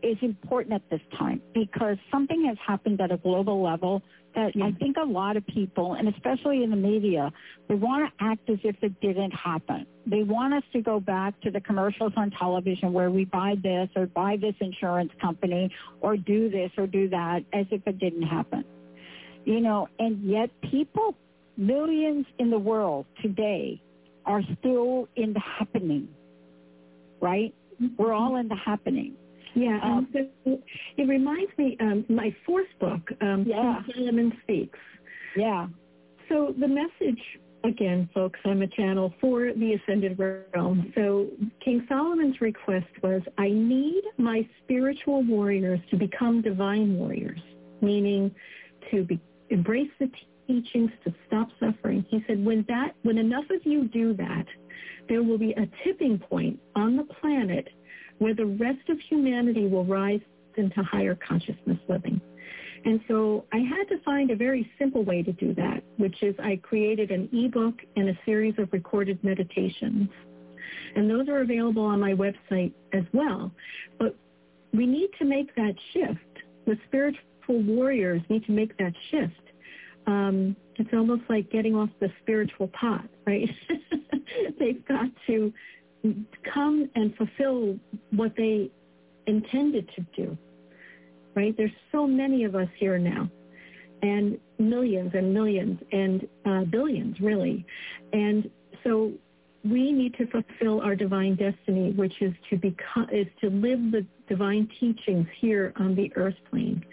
is important at this time because something has happened at a global level that I think a lot of people, and especially in the media, they want to act as if it didn't happen. They want us to go back to the commercials on television where we buy this or buy this insurance company or do this or do that as if it didn't happen. You know, and yet people, millions in the world today are still in the happening, right? We're all in the happening. Yeah, so it reminds me of my fourth book, King Solomon Speaks. Yeah. So the message, again, folks, I'm a channel for the Ascended Realm. So King Solomon's request was, I need my spiritual warriors to become divine warriors, meaning to embrace the teachings, to stop suffering. He said, when enough of you do that, there will be a tipping point on the planet where the rest of humanity will rise into higher consciousness living. And so I had to find a very simple way to do that, which is I created an ebook and a series of recorded meditations. And those are available on my website as well. But we need to make that shift. The spiritual warriors need to make that shift. It's almost like getting off the spiritual pot, right? They've got to come and fulfill what they intended to do, right? There's so many of us here now, and millions and billions, really. And so we need to fulfill our divine destiny, which is to live the divine teachings here on the earth plane.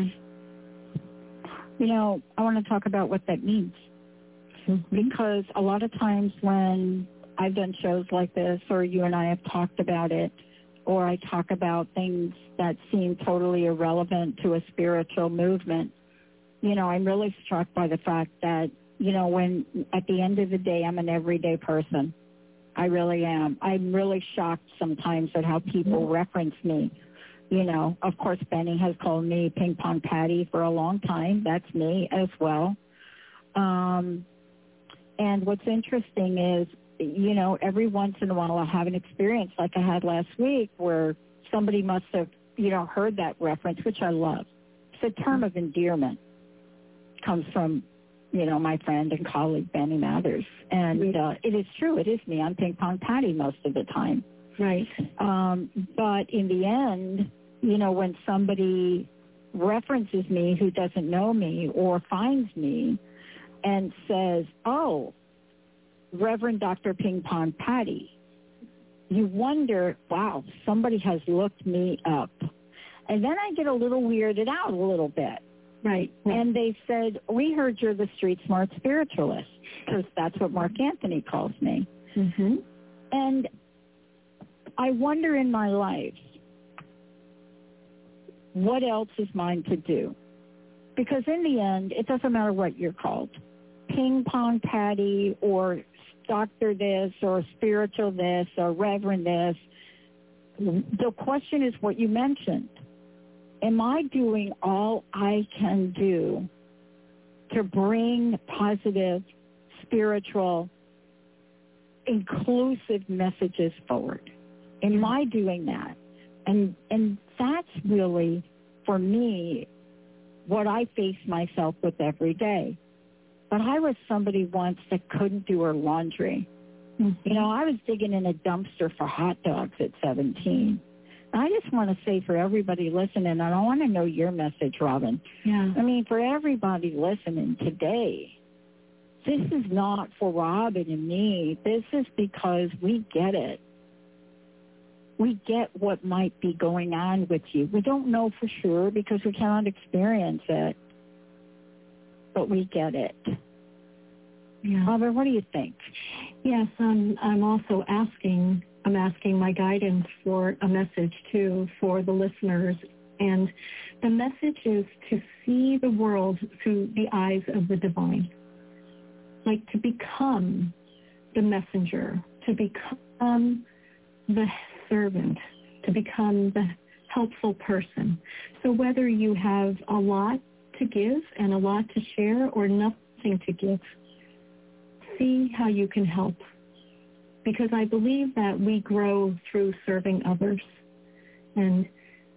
You know, I want to talk about what that means, because a lot of times when I've done shows like this, or you and I have talked about it, or I talk about things that seem totally irrelevant to a spiritual movement, you know, I'm really struck by the fact that, you know, when at the end of the day, I'm an everyday person. I really am. I'm really shocked sometimes at how people reference me. You know, of course, Benny has called me Ping Pong Patty for a long time. That's me as well. And what's interesting is, you know, every once in a while I have an experience like I had last week where somebody must have, you know, heard that reference, which I love. It's a term of endearment. It comes from, you know, my friend and colleague Benny Mathers. And it is true. It is me. I'm Ping Pong Patty most of the time. Right. But in the end, you know, when somebody references me who doesn't know me or finds me and says, oh, Reverend Dr. Ping Pong Patty, you wonder, wow, somebody has looked me up. And then I get a little weirded out a little bit. Right. And they said, we heard you're the street smart spiritualist, because that's what Mark Anthony calls me. Mm-hmm. And I wonder in my life, what else is mine to do? Because in the end, it doesn't matter what you're called. Ping Pong Patty or Doctor this or spiritual this or Reverend this. The question is what you mentioned. Am I doing all I can do to bring positive, spiritual, inclusive messages forward? Am I doing that? And that's really, for me, what I face myself with every day. But I was somebody once that couldn't do her laundry. Mm-hmm. You know, I was digging in a dumpster for hot dogs at 17. I just want to say for everybody listening, and I want to know your message, Robin. Yeah. I mean, for everybody listening today, this is not for Robin and me. This is because we get it. We get what might be going on with you. We don't know for sure because we cannot experience it, but we get it. Yeah. Robin, what do you think? Yes, I'm also asking my guidance for a message, too, for the listeners. And the message is to see the world through the eyes of the divine, like to become the messenger, to become the servant, to become the helpful person. So whether you have a lot to give and a lot to share or nothing to give, see how you can help. Because I believe that we grow through serving others. And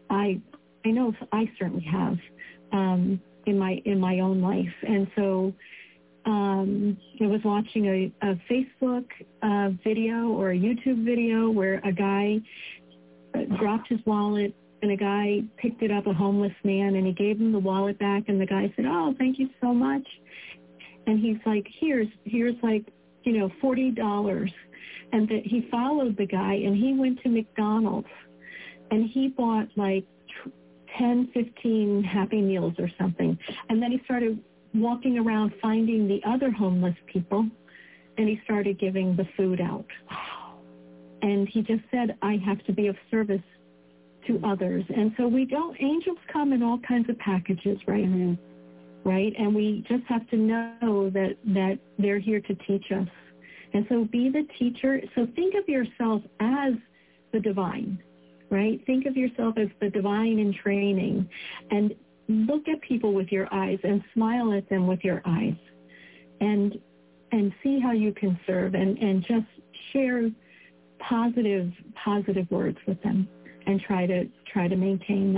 I know I certainly have in my own life. And so I was watching a Facebook video or a YouTube video where a guy dropped his wallet and a guy picked it up, a homeless man, and he gave him the wallet back, and the guy said, "Oh, thank you so much." And he's like, here's like, $40. And he followed the guy, and he went to McDonald's, and he bought like 10, 15 Happy Meals or something. And then he started walking around finding the other homeless people, and he started giving the food out. And he just said, I have to be of service to others. And so angels come in all kinds of packages, right? Mm-hmm. Right? And we just have to know that they're here to teach us. And so be the teacher. So think of yourself as the divine, right? Think of yourself as the divine in training, and look at people with your eyes and smile at them with your eyes, and see how you can serve, and just share positive words with them, and try to maintain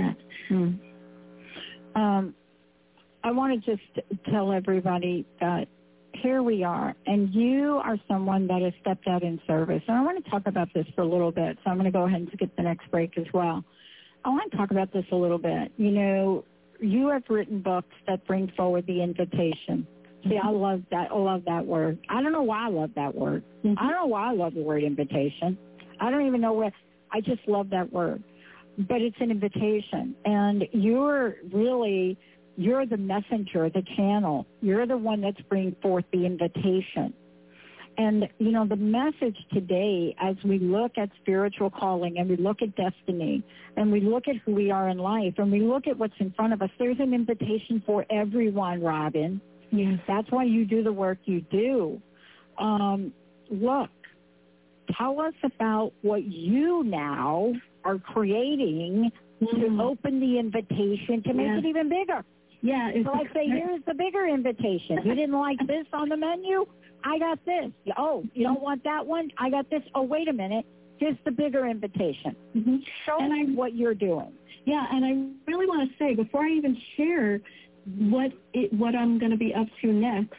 that. I want to just tell everybody that here we are, and you are someone that has stepped out in service. And I want to talk about this for a little bit, so I'm going to go ahead and skip the next break as well. I want to talk about this a little bit. You have written books that bring forward the invitation. See, I love that. I love that word. I don't know why I love that word. Mm-hmm. I don't know why I love the word invitation. I don't even know where. I just love that word. But it's an invitation, and you're the messenger, the channel. You're the one that's bringing forth the invitation. And, the message today, as we look at spiritual calling and we look at destiny and we look at who we are in life and we look at what's in front of us, there's an invitation for everyone, Robin. Yes. That's why you do the work you do. Look, tell us about what you now are creating to open the invitation to make it even bigger. Yeah. So I say, here's the bigger invitation. You didn't like this on the menu? I got this. Oh, you don't want that one? I got this. Oh, wait a minute. Here's the bigger invitation. Mm-hmm. Show me what you're doing. Yeah, and I really want to say, before I even share what I'm going to be up to next,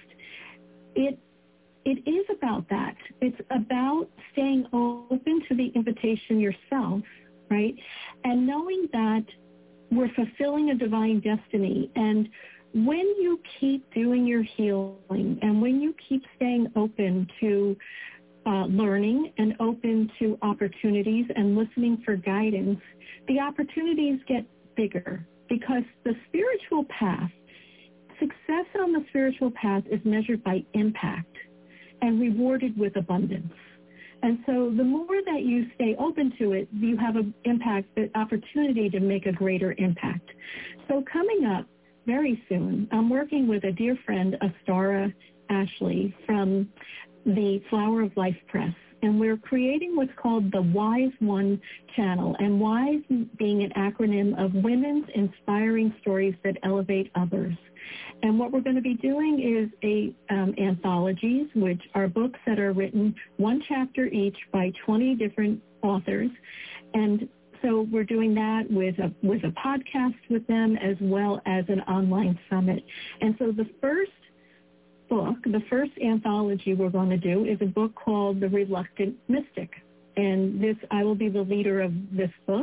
it is about that. It's about staying open to the invitation yourself, right? And knowing that we're fulfilling a divine destiny. And when you keep doing your healing, and when you keep staying open to learning and open to opportunities and listening for guidance, the opportunities get bigger, because the spiritual path, success on the spiritual path is measured by impact and rewarded with abundance. And so the more that you stay open to it, you have an impact, the opportunity to make a greater impact. So coming up very soon, I'm working with a dear friend, Astara Ashley, from the Flower of Life Press. And we're creating what's called the Wise One channel, and WISE being an acronym of Women's Inspiring Stories That Elevate Others. And what we're going to be doing is anthologies, which are books that are written one chapter each by 20 different authors. And so we're doing that with a podcast with them, as well as an online summit. And so the first book, the first anthology we're going to do, is a book called The Reluctant Mystic. And I will be the leader of this book.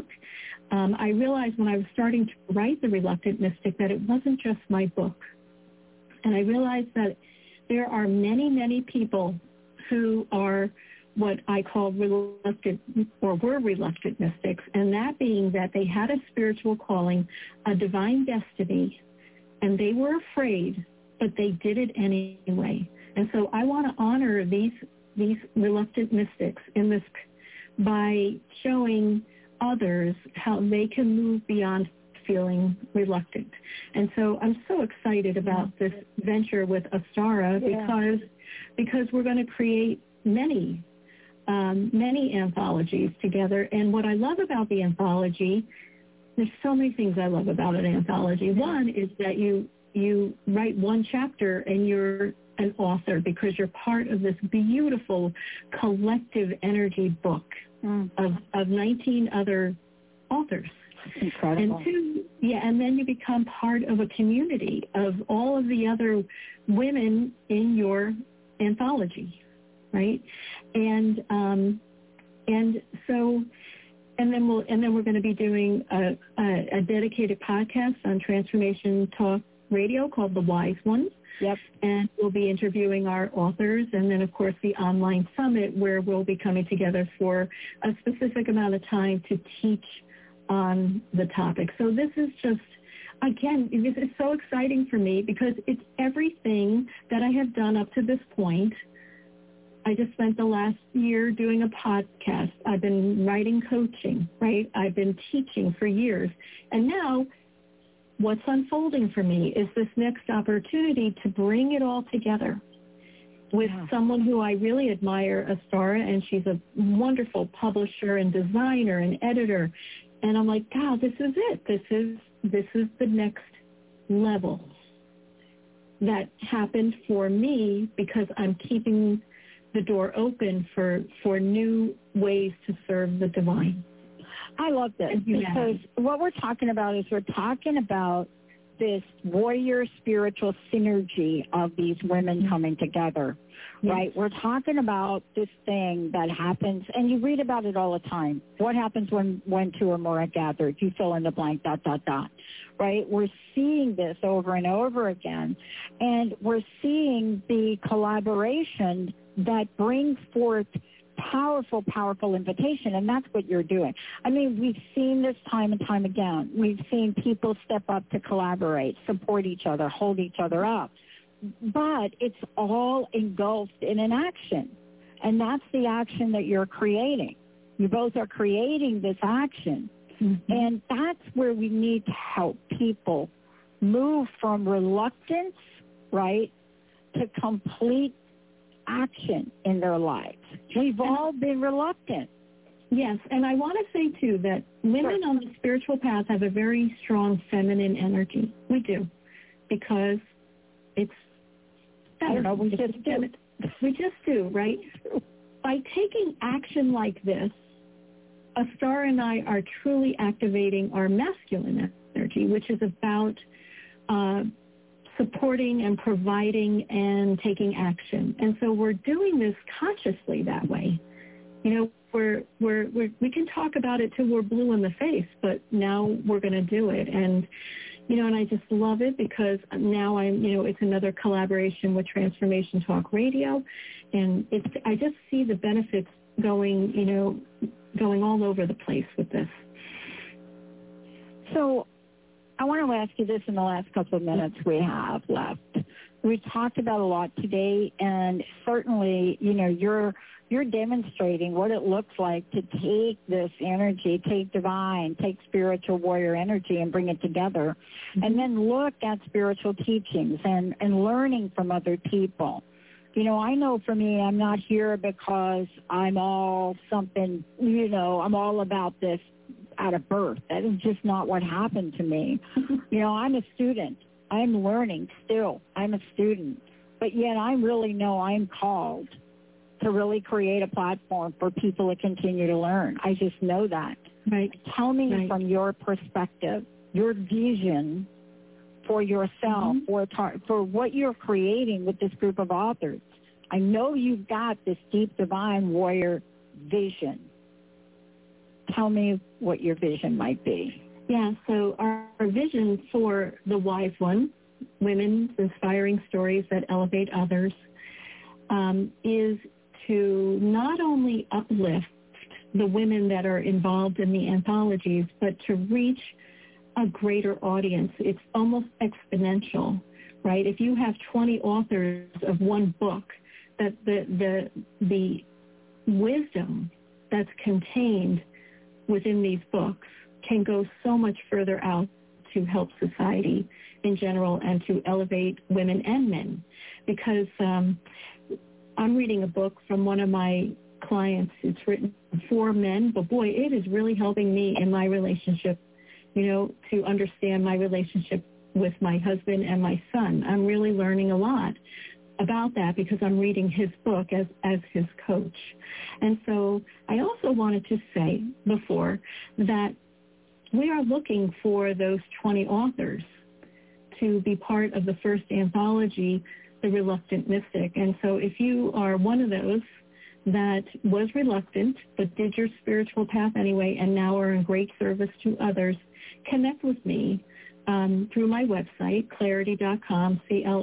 I realized when I was starting to write The Reluctant Mystic that it wasn't just my book. And I realized that there are many, many people who are what I call reluctant, or were reluctant mystics, and that being that they had a spiritual calling, a divine destiny, and they were afraid, but they did it anyway. And so I want to honor these reluctant mystics in this by showing others how they can move beyond feeling reluctant. And so I'm so excited about this venture with Astara because we're going to create many anthologies together. And what I love about the anthology, there's so many things I love about an anthology. One is that you write one chapter and you're an author because you're part of this beautiful collective energy book of 19 other authors. Incredible. And two, and then you become part of a community of all of the other women in your anthology, right? And then we're going to be doing a dedicated podcast on Transformation Talk Radio called The Wise Ones. Yep. And we'll be interviewing our authors, and then, of course, the online summit where we'll be coming together for a specific amount of time to teach on the topic. So this is just, again, this is so exciting for me because it's everything that I have done up to this point. I just spent the last year doing a podcast. I've been writing coaching, right? I've been teaching for years. And now what's unfolding for me is this next opportunity to bring it all together with someone who I really admire, Astara, and she's a wonderful publisher and designer and editor. And I'm like, God, this is it. This is the next level that happened for me because I'm keeping the door open for new ways to serve the divine. I love this because what we're talking about is we're talking about this warrior spiritual synergy of these women coming together, right? We're talking about this thing that happens, and you read about it all the time. What happens when two or more are gathered? You fill in the blank, ... right? We're seeing this over and over again, and we're seeing the collaboration that brings forth powerful, powerful invitation, and that's what you're doing. I mean, we've seen this time and time again. We've seen people step up to collaborate, support each other, hold each other up, but it's all engulfed in an action, and that's the action that you're creating. You both are creating this action, and that's where we need to help people move from reluctance, right, to complete action in their lives. We've all been reluctant. Yes, and I want to say, too, that women on the spiritual path have a very strong feminine energy. We do, because it's feminine. I don't know, we just do. We just do, right? By taking action like this, Astara and I are truly activating our masculine energy, which is about supporting and providing and taking action. And so we're doing this consciously that way. You know, we can talk about it till we're blue in the face, but now we're going to do it. And, you know, and I just love it because now it's another collaboration with Transformation Talk Radio. And I just see the benefits going all over the place with this. So I want to ask you this in the last couple of minutes we have left. We talked about a lot today, and certainly, you're demonstrating what it looks like to take this energy, take divine, take spiritual warrior energy and bring it together, and then look at spiritual teachings and learning from other people. I know for me, I'm not here because I'm all something, I'm all about this out of birth. That is just not what happened to me. I'm a student. I'm learning still. I'm a student. But yet I really know I'm called to really create a platform for people to continue to learn. I just know that. Right. Tell me from your perspective, your vision for yourself, for what you're creating with this group of authors. I know you've got this deep divine warrior vision. Tell me what your vision might be. Yeah, so our vision for the Wise One, women's inspiring stories that elevate others, is to not only uplift the women that are involved in the anthologies, but to reach a greater audience. It's almost exponential, right? If you have 20 authors of one book, that the wisdom that's contained within these books can go so much further out to help society in general and to elevate women and men. Because I'm reading a book from one of my clients. It's written for men, but boy, it is really helping me in my relationship, to understand my relationship with my husband and my son. I'm really learning a lot about that because I'm reading his book as his coach. And so I also wanted to say before that we are looking for those 20 authors to be part of the first anthology, The Reluctant Mystic. And so if you are one of those that was reluctant but did your spiritual path anyway and now are in great service to others, connect with me through my website, clarity.com,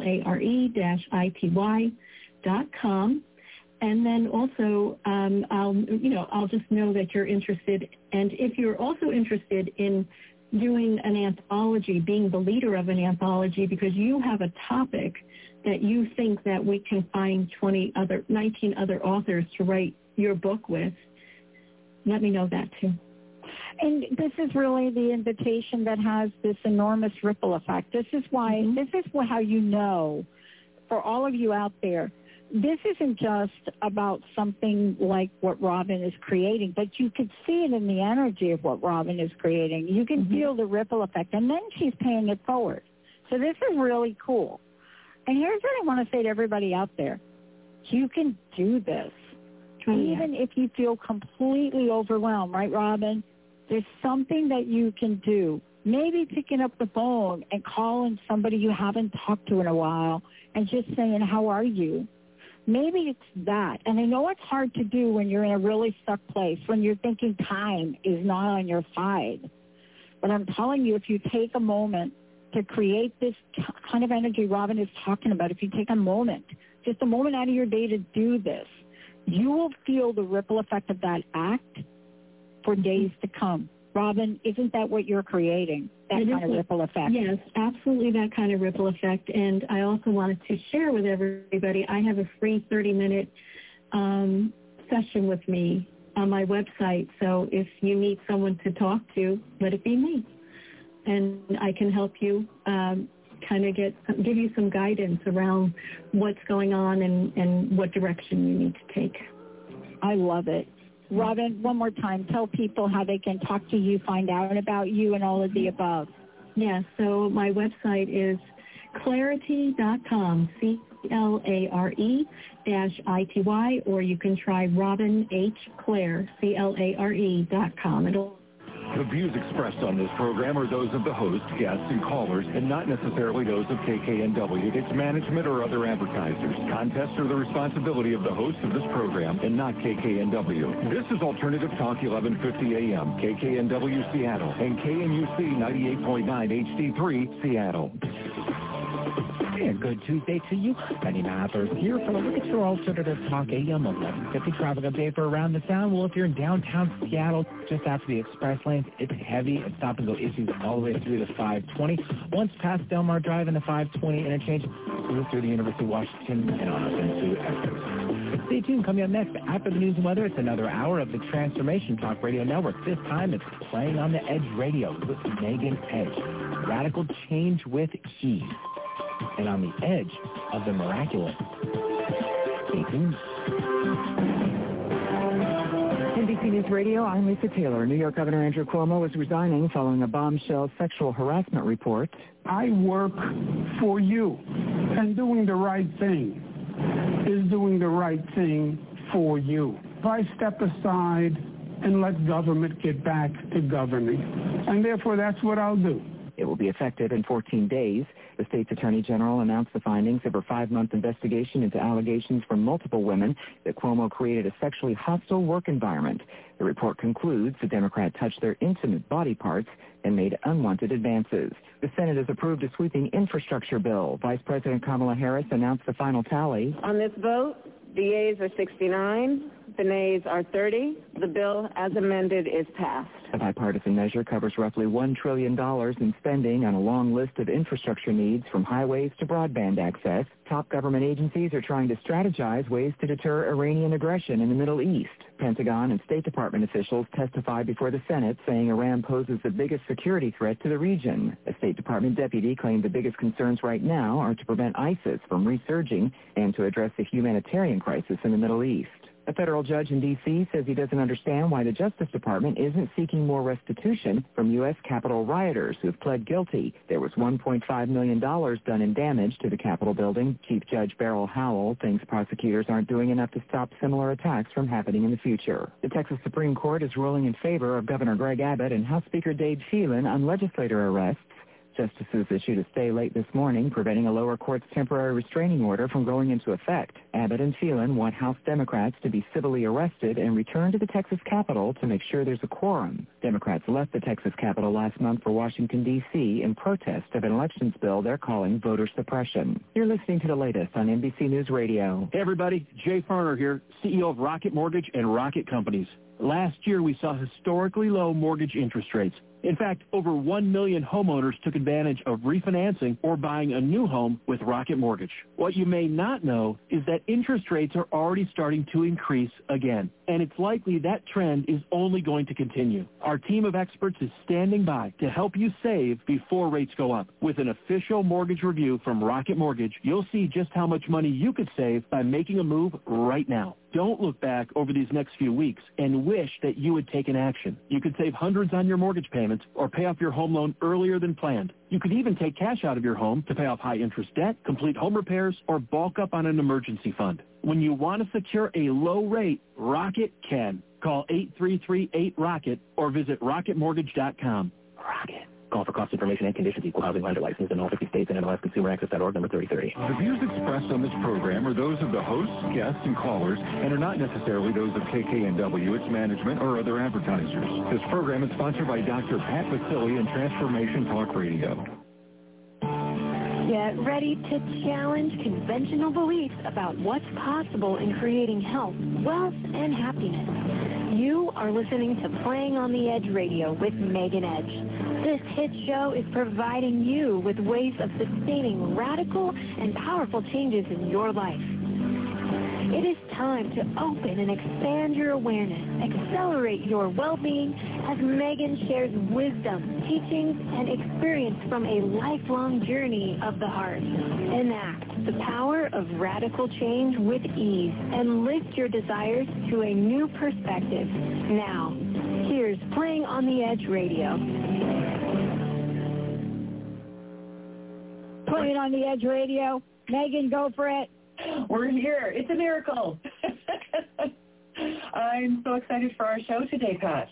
CLARE-ITY.com. And then also I'll just know that you're interested. And if you're also interested in doing an anthology, being the leader of an anthology, because you have a topic that you think that we can find 19 other authors to write your book with, let me know that too. And this is really the invitation that has this enormous ripple effect. This is why, this is how you know, for all of you out there, this isn't just about something like what Robin is creating, but you can see it in the energy of what Robin is creating. You can feel the ripple effect, and then she's paying it forward. So this is really cool. And here's what I want to say to everybody out there. You can do this. Even if you feel completely overwhelmed, right, Robin? There's something that you can do. Maybe picking up the phone and calling somebody you haven't talked to in a while and just saying, how are you? Maybe it's that. And I know it's hard to do when you're in a really stuck place, when you're thinking time is not on your side. But I'm telling you, if you take a moment to create this kind of energy Robin is talking about, if you take a moment, just a moment out of your day to do this, you will feel the ripple effect of that act for days to come. Robin, isn't that what you're creating, that kind of ripple effect? Yes, absolutely, that kind of ripple effect. And I also wanted to share with everybody, I have a free 30-minute session with me on my website. So if you need someone to talk to, let it be me. And I can help you kind of give you some guidance around what's going on and what direction you need to take. I love it. Robin, one more time, tell people how they can talk to you, find out about you, and all of the above. Yeah, so my website is clarity.com, CLARE-ITY, or you can try Robin H. Clare, CLARE.com. The views expressed on this program are those of the host, guests, and callers, and not necessarily those of KKNW, its management, or other advertisers. Contests are the responsibility of the host of this program and not KKNW. This is Alternative Talk 1150 AM, KKNW Seattle, and KMUC 98.9 HD3 Seattle. And good Tuesday to you. Penny Mathers here for a look at your Alternative Talk AM 1150 traffic update for around the sound. Well, if you're in downtown Seattle, just after the express lanes, it's heavy. It's stop-and-go issues all the way through the 520. Once past Delmar Drive and the 520 interchange, through the University of Washington and on up into Essex. Stay tuned. Coming up next, after the news and weather, it's another hour of the Transformation Talk Radio Network. This time, it's Playing on the Edge Radio with Megan Edge. Radical change with ease. And on the edge of the miraculous. Stay tuned. NBC News Radio, I'm Lisa Taylor. New York Governor Andrew Cuomo is resigning following a bombshell sexual harassment report. I work for you, and doing the right thing is doing the right thing for you. If I step aside and let government get back to governing, and therefore that's what I'll do. It will be effective in 14 days. The state's attorney general announced the findings of her 5-month investigation into allegations from multiple women that Cuomo created a sexually hostile work environment. The report concludes the Democrat touched their intimate body parts and made unwanted advances. The Senate has approved a sweeping infrastructure bill. Vice President Kamala Harris announced the final tally. On this vote, the yeas are 69, the nays are 30. The bill, as amended, is passed. The bipartisan measure covers roughly $1 trillion in spending on a long list of infrastructure needs, from highways to broadband access. Top government agencies are trying to strategize ways to deter Iranian aggression in the Middle East. Pentagon and State Department officials testified before the Senate, saying Iran poses the biggest security threat to the region. A State Department deputy claimed the biggest concerns right now are to prevent ISIS from resurging and to address the humanitarian crisis in the Middle East. A federal judge in D.C. says he doesn't understand why the Justice Department isn't seeking more restitution from U.S. Capitol rioters who have pled guilty. There was $1.5 million done in damage to the Capitol building. Chief Judge Beryl Howell thinks prosecutors aren't doing enough to stop similar attacks from happening in the future. The Texas Supreme Court is ruling in favor of Governor Greg Abbott and House Speaker Dave Phelan on legislator arrests. Justices issued a stay late this morning, preventing a lower court's temporary restraining order from going into effect. Abbott and Phelan want House Democrats to be civilly arrested and return to the Texas Capitol to make sure there's a quorum. Democrats left the Texas Capitol last month for Washington, D.C. in protest of an elections bill they're calling voter suppression. You're listening to the latest on NBC News Radio. Hey, everybody. Jay Farner here, CEO of Rocket Mortgage and Rocket Companies. Last year, we saw historically low mortgage interest rates. In fact, over 1 million homeowners took advantage of refinancing or buying a new home with Rocket Mortgage. What you may not know is that interest rates are already starting to increase again, and it's likely that trend is only going to continue. Our team of experts is standing by to help you save before rates go up. With an official mortgage review from Rocket Mortgage, you'll see just how much money you could save by making a move right now. Don't look back over these next few weeks and wish that you had taken action. You could save hundreds on your mortgage payments or pay off your home loan earlier than planned. You could even take cash out of your home to pay off high-interest debt, complete home repairs, or bulk up on an emergency fund. When you want to secure a low rate, Rocket can. Call 833-8ROCKET or visit rocketmortgage.com. Rocket. Call for cost information and conditions. Equal housing lender licensed in all 50 states and NMLSConsumerAccess.org, number 3030. The views expressed on this program are those of the hosts, guests, and callers, and are not necessarily those of KKNW, its management, or other advertisers. This program is sponsored by Dr. Pat Basili and Transformation Talk Radio. Get ready to challenge conventional beliefs about what's possible in creating health, wealth, and happiness. You are listening to Playing on the Edge Radio with Megan Edge. This hit show is providing you with ways of sustaining radical and powerful changes in your life. It is time to open and expand your awareness, accelerate your well-being as Megan shares wisdom, teachings, and experience from a lifelong journey of the heart. Enact the power of radical change with ease and lift your desires to a new perspective. Now, here's Playing on the Edge Radio. Playing on the Edge Radio. Megan, go for it. We're here. It's a miracle. I'm so excited for our show today, Pat.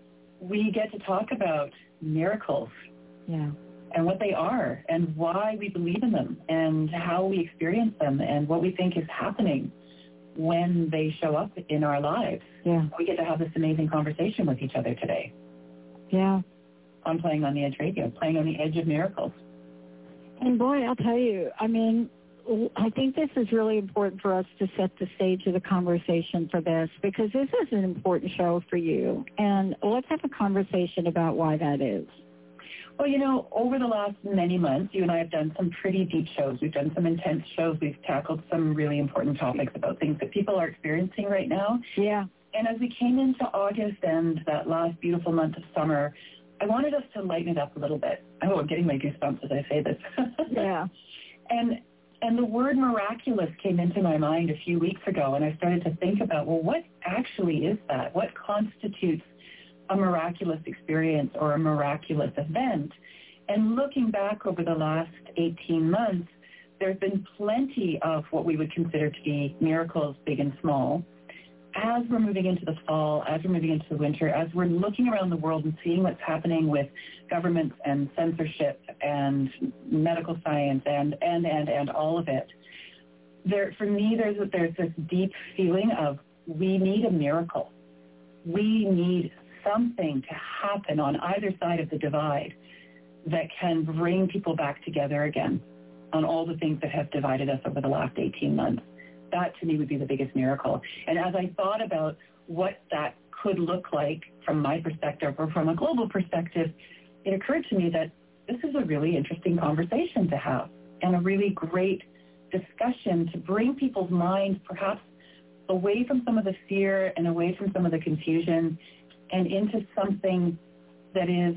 We get to talk about miracles. Yeah. And what they are and why we believe in them and how we experience them and what we think is happening when they show up in our lives. Yeah. We get to have this amazing conversation with each other today. Yeah. On Playing on the Edge Radio, playing on the edge of miracles. And boy, I'll tell you, I mean, I think this is really important for us to set the stage of the conversation for this, because this is an important show for you. And let's have a conversation about why that is. Well, you know, over the last many months, you and I have done some pretty deep shows. We've done some intense shows. We've tackled some really important topics about things that people are experiencing right now. Yeah. And as we came into August and that last beautiful month of summer, I wanted us to lighten it up a little bit. Oh, I'm getting my goosebumps as I say this. Yeah. And the word miraculous came into my mind a few weeks ago, and I started to think about, well, what actually is that? What constitutes a miraculous experience or a miraculous event? And looking back over the last 18 months, there's been plenty of what we would consider to be miracles, big and small. As we're moving into the fall, as we're moving into the winter, as we're looking around the world and seeing what's happening with governments and censorship and medical science and all of it, for me, there's this deep feeling of we need a miracle. We need something to happen on either side of the divide that can bring people back together again on all the things that have divided us over the last 18 months. That, to me, would be the biggest miracle. And as I thought about what that could look like from my perspective or from a global perspective, it occurred to me that this is a really interesting conversation to have and a really great discussion to bring people's minds perhaps away from some of the fear and away from some of the confusion and into something that is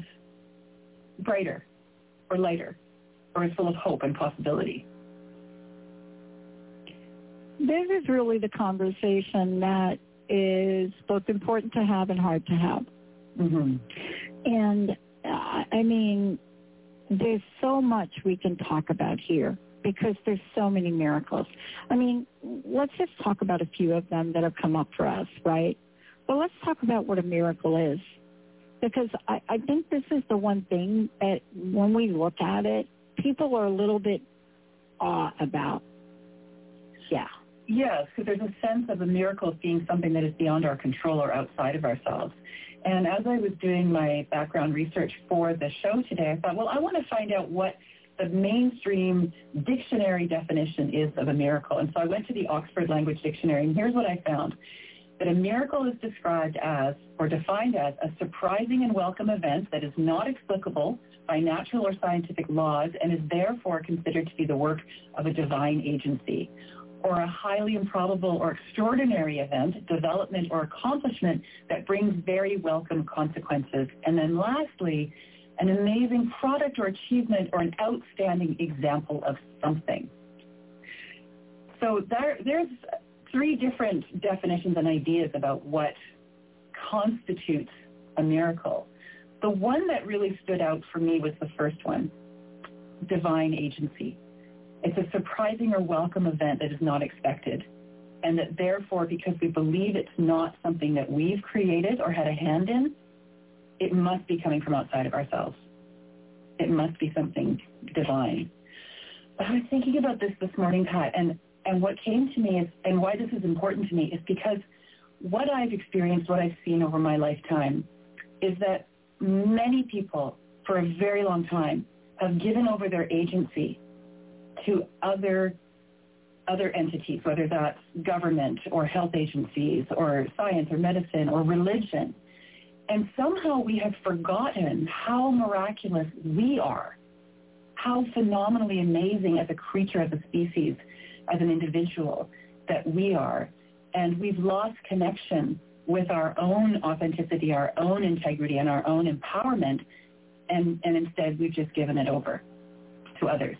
brighter or lighter or is full of hope and possibility. This is really the conversation that is both important to have and hard to have. Mm-hmm. And, I mean, there's so much we can talk about here because there's so many miracles. I mean, let's just talk about a few of them that have come up for us, right? Well, let's talk about what a miracle is, because I think this is the one thing that when we look at it, people are a little bit awe about. Yeah. Yes, because there's a sense of a miracle as being something that is beyond our control or outside of ourselves. And as I was doing my background research for the show today, I thought, well, I want to find out what the mainstream dictionary definition is of a miracle. And so I went to the Oxford Language Dictionary, and here's what I found. That a miracle is described as, or defined as, a surprising and welcome event that is not explicable by natural or scientific laws and is therefore considered to be the work of a divine agency, or a highly improbable or extraordinary event, development, or accomplishment that brings very welcome consequences. And then lastly, an amazing product or achievement or an outstanding example of something. So there's three different definitions and ideas about what constitutes a miracle. The one that really stood out for me was the first one, divine agency. It's a surprising or welcome event that is not expected, and that therefore, because we believe it's not something that we've created or had a hand in, it must be coming from outside of ourselves. It must be something divine. But I was thinking about this morning, Pat, and what came to me is, and why this is important to me, is because what I've experienced, what I've seen over my lifetime, is that many people, for a very long time, have given over their agency to other entities, whether that's government or health agencies or science or medicine or religion. And somehow we have forgotten how miraculous we are, how phenomenally amazing as a creature, as a species, as an individual that we are. And we've lost connection with our own authenticity, our own integrity, and our own empowerment. And instead, we've just given it over to others.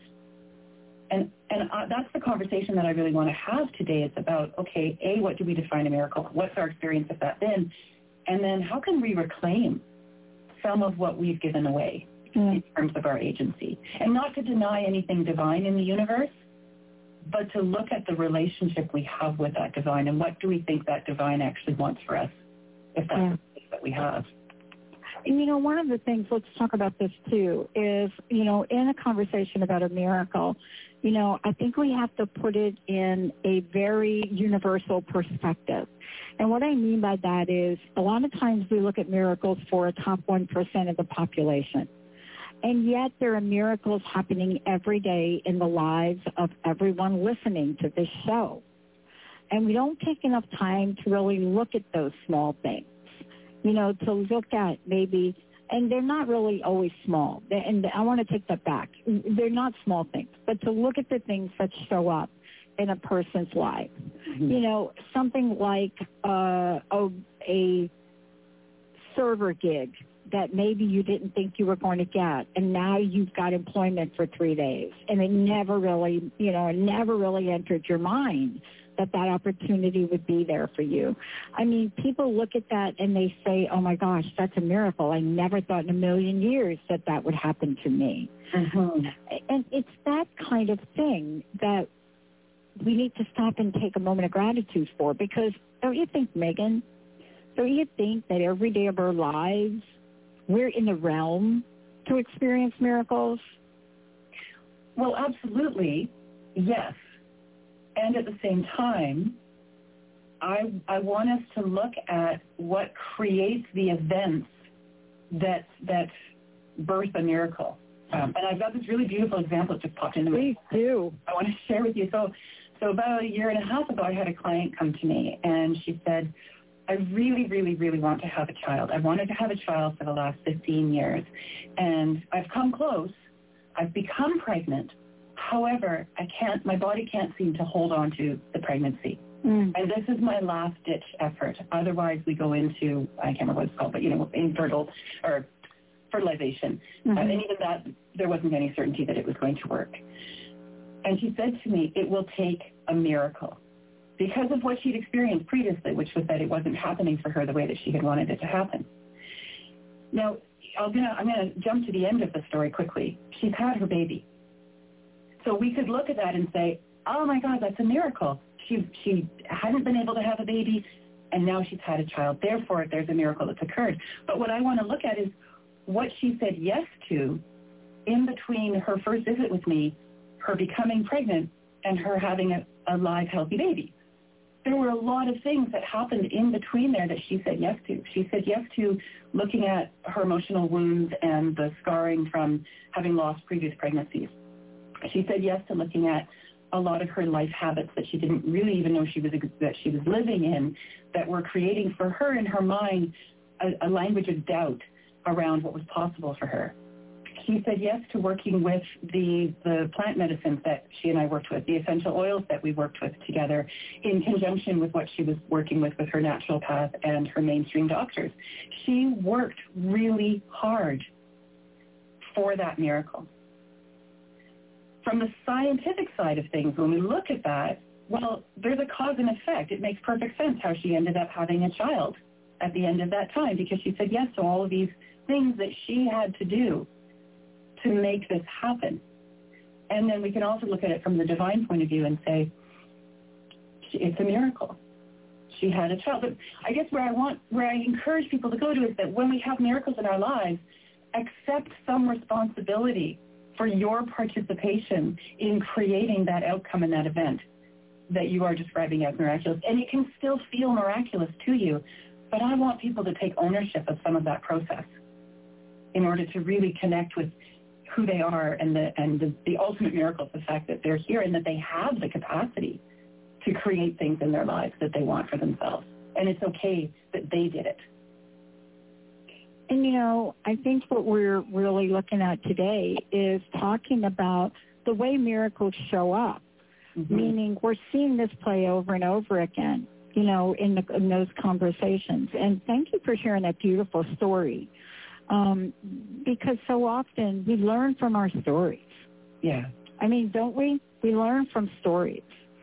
And that's the conversation that I really want to have today. It's about, okay, A, what do we define a miracle? What's our experience of that been? And then how can we reclaim some of what we've given away in terms of our agency? And not to deny anything divine in the universe, but to look at the relationship we have with that divine and what do we think that divine actually wants for us, if that's the thing that we have. And, you know, one of the things, let's talk about this too, is, you know, in a conversation about a miracle, you know, I think we have to put it in a very universal perspective. And what I mean by that is a lot of times we look at miracles for a top 1% of the population. And yet there are miracles happening every day in the lives of everyone listening to this show. And we don't take enough time to really look at those small things. You know, to look at maybe, and they're not really always small, and I want to take that back. They're not small things, but to look at the things that show up in a person's life. Mm-hmm. You know, something like a server gig that maybe you didn't think you were going to get, and now you've got employment for 3 days, and it never really, you know, it never really entered your mind that opportunity would be there for you. I mean, people look at that and they say, oh my gosh, that's a miracle. I never thought in a million years that would happen to me. Mm-hmm. And it's that kind of thing that we need to stop and take a moment of gratitude for, because don't you think, Megan, don't you think that every day of our lives we're in the realm to experience miracles? Well, absolutely, yes. And at the same time, I want us to look at what creates the events that birth a miracle. And I've got this really beautiful example that just popped into me. Please do. I want to share with you. So about a year and a half ago, I had a client come to me, and she said, I really, really, really want to have a child. I wanted to have a child for the last 15 years, and I've come close. I've become pregnant. However, my body can't seem to hold on to the pregnancy. And this is my last-ditch effort. Otherwise, we go into, I can't remember what it's called, but, you know, fertilization. Mm-hmm. And even that, there wasn't any certainty that it was going to work. And she said to me, it will take a miracle because of what she'd experienced previously, which was that it wasn't happening for her the way that she had wanted it to happen. Now, I'm gonna jump to the end of the story quickly. She's had her baby. So we could look at that and say, oh my God, that's a miracle. She hadn't been able to have a baby, and now she's had a child. Therefore, there's a miracle that's occurred. But what I want to look at is what she said yes to in between her first visit with me, her becoming pregnant, and her having a live, healthy baby. There were a lot of things that happened in between there that she said yes to. She said yes to looking at her emotional wounds and the scarring from having lost previous pregnancies. She said yes to looking at a lot of her life habits that she didn't really even know that she was living in, that were creating for her in her mind a language of doubt around what was possible for her. She said yes to working with the plant medicines that she and I worked with, the essential oils that we worked with together in conjunction with what she was working with her naturopath and her mainstream doctors. She worked really hard for that miracle. From the scientific side of things, when we look at that, well, there's a cause and effect. It makes perfect sense how she ended up having a child at the end of that time, because she said yes to all of these things that she had to do to make this happen. And then we can also look at it from the divine point of view and say, it's a miracle. She had a child. But I guess where I encourage people to go to is that when we have miracles in our lives, accept some responsibility for your participation in creating that outcome in that event that you are describing as miraculous. And it can still feel miraculous to you, but I want people to take ownership of some of that process in order to really connect with who they are and the ultimate miracle is the fact that they're here and that they have the capacity to create things in their lives that they want for themselves. And it's okay that they did it. And, you know, I think what we're really looking at today is talking about the way miracles show up, meaning we're seeing this play over and over again, you know, in those conversations. And thank you for sharing that beautiful story, because so often we learn from our stories. Yeah. I mean, don't we? We learn from stories.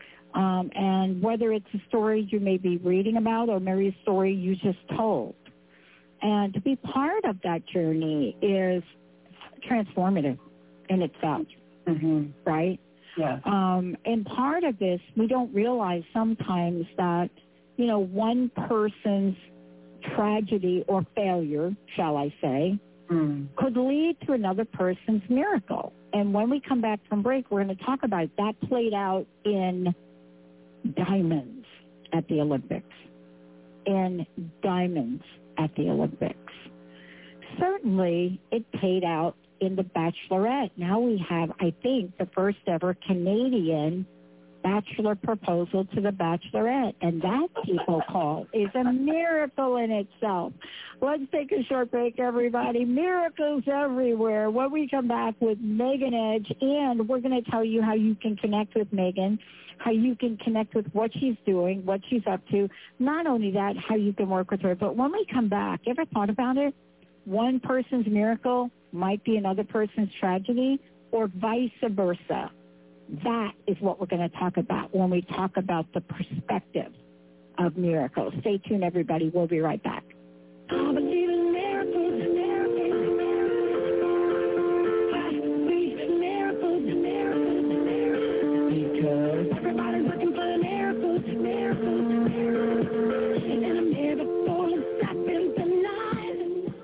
And whether it's a story you may be reading about or maybe a story you just told. And to be part of that journey is transformative in itself, right? Yeah. And part of this, we don't realize sometimes that, you know, one person's tragedy or failure, shall I say, could lead to another person's miracle. And when we come back from break, we're going to talk about that played out in diamonds at the Olympics. In diamonds at the Olympics. Certainly, it paid out in The Bachelorette. Now we have, I think, the first ever Canadian bachelor proposal to The Bachelorette, and that, people call, is a miracle in itself. Let's take a short break, everybody. Miracles everywhere. When we come back with Megan Edge, and we're going to tell you how you can connect with Megan, how you can connect with what she's doing, what she's up to. Not only that, how you can work with her. But when we come back, ever thought about it? One person's miracle might be another person's tragedy, or vice versa. That is what we're going to talk about when we talk about the perspective of miracles. Stay tuned, everybody. We'll be right back. I believe in miracles, miracles, miracles. I believe in miracles, miracles, miracles. Because everybody's looking for miracles, miracles, miracles. And a miracle is happening tonight.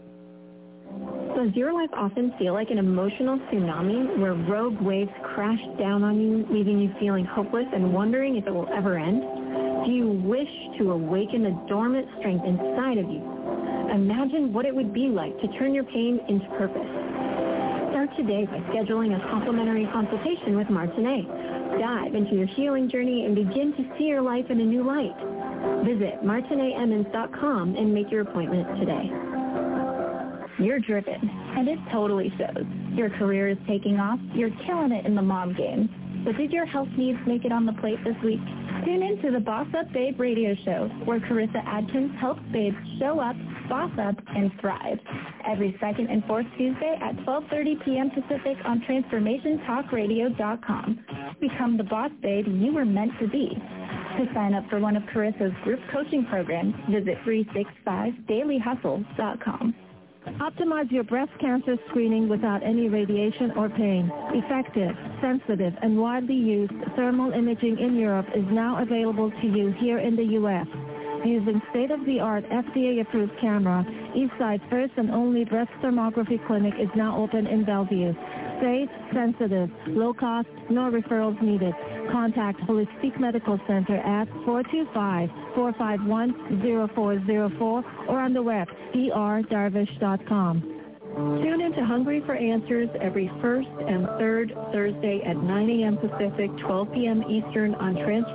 Does your life often feel like an emotional tsunami where rogue waves crash down on you, leaving you feeling hopeless and wondering if it will ever end? Do you wish to awaken the dormant strength inside of you? Imagine what it would be like to turn your pain into purpose. Start today by scheduling a complimentary consultation with Martinet. Dive into your healing journey and begin to see your life in a new light. Visit MartinetEmmons.com and make your appointment today. You're driven, and it totally shows. Your career is taking off. You're killing it in the mom game. But did your health needs make it on the plate this week? Tune in to the Boss Up Babe radio show, where Carissa Adkins helps babes show up, boss up, and thrive. Every second and fourth Tuesday at 12:30 p.m. Pacific on TransformationTalkRadio.com. Become the boss babe you were meant to be. To sign up for one of Carissa's group coaching programs, visit 365dailyhustle.com. Optimize your breast cancer screening without any radiation or pain. Effective, sensitive, and widely used thermal imaging in Europe is now available to you here in the U.S. Using state-of-the-art FDA-approved camera, Eastside's first and only breast thermography clinic is now open in Bellevue. Safe, sensitive, low cost, no referrals needed. Contact Holistic Medical Center at 425-451-0404 or on the web, drdarvish.com. Tune in to Hungry for Answers every first and third Thursday at 9 a.m. Pacific, 12 p.m. Eastern on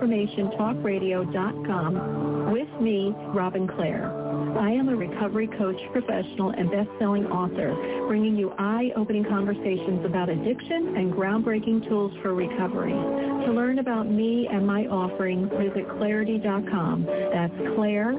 TransformationTalkRadio.com with me, Robin Clare. I am a recovery coach professional and best-selling author, bringing you eye-opening conversations about addiction and groundbreaking tools for recovery. To learn about me and my offerings, visit Clarity.com. That's Claire,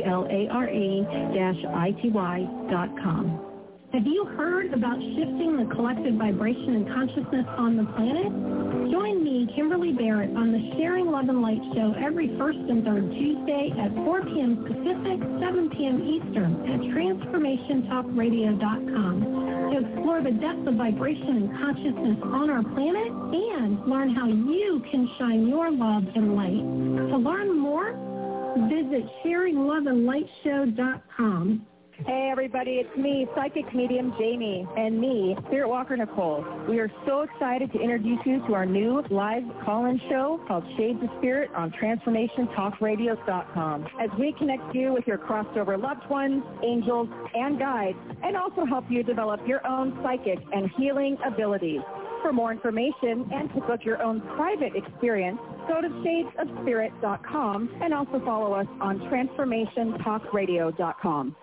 CLARE-ITY.com. Have you heard about shifting the collective vibration and consciousness on the planet? Join me, Kimberly Barrett, on the Sharing Love and Light Show every first and third Tuesday at 4 p.m. Pacific, 7 p.m. Eastern at TransformationTalkRadio.com to explore the depth of vibration and consciousness on our planet and learn how you can shine your love and light. To learn more, visit SharingLoveAndLightShow.com. Hey everybody, it's me, psychic medium Jamie, and me, Spirit Walker Nicole. We are so excited to introduce you to our new live call-in show called Shades of Spirit on TransformationTalkRadio.com as we connect you with your crossover loved ones, angels, and guides, and also help you develop your own psychic and healing abilities. For more information and to book your own private experience, go to shadesofspirit.com and also follow us on TransformationTalkRadio.com.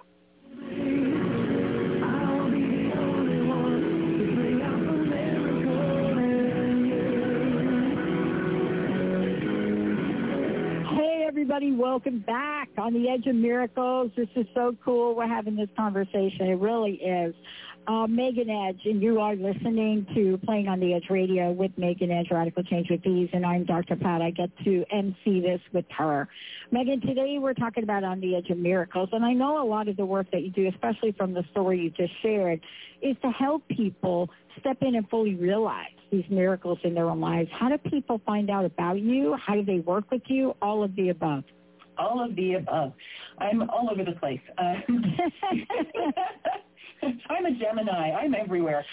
Hey everybody, welcome back on the Edge of Miracles. This is so cool. We're having this conversation. It really is. Megan Edge, and you are listening to Playing on the Edge Radio with Megan Edge, Radical Change with Ease, and I'm Dr. Pat. I get to MC this with her. Megan, today we're talking about On the Edge of Miracles, and I know a lot of the work that you do, especially from the story you just shared, is to help people step in and fully realize these miracles in their own lives. How do people find out about you? How do they work with you? All of the above. All of the above. I'm all over the place. I'm a Gemini. I'm everywhere.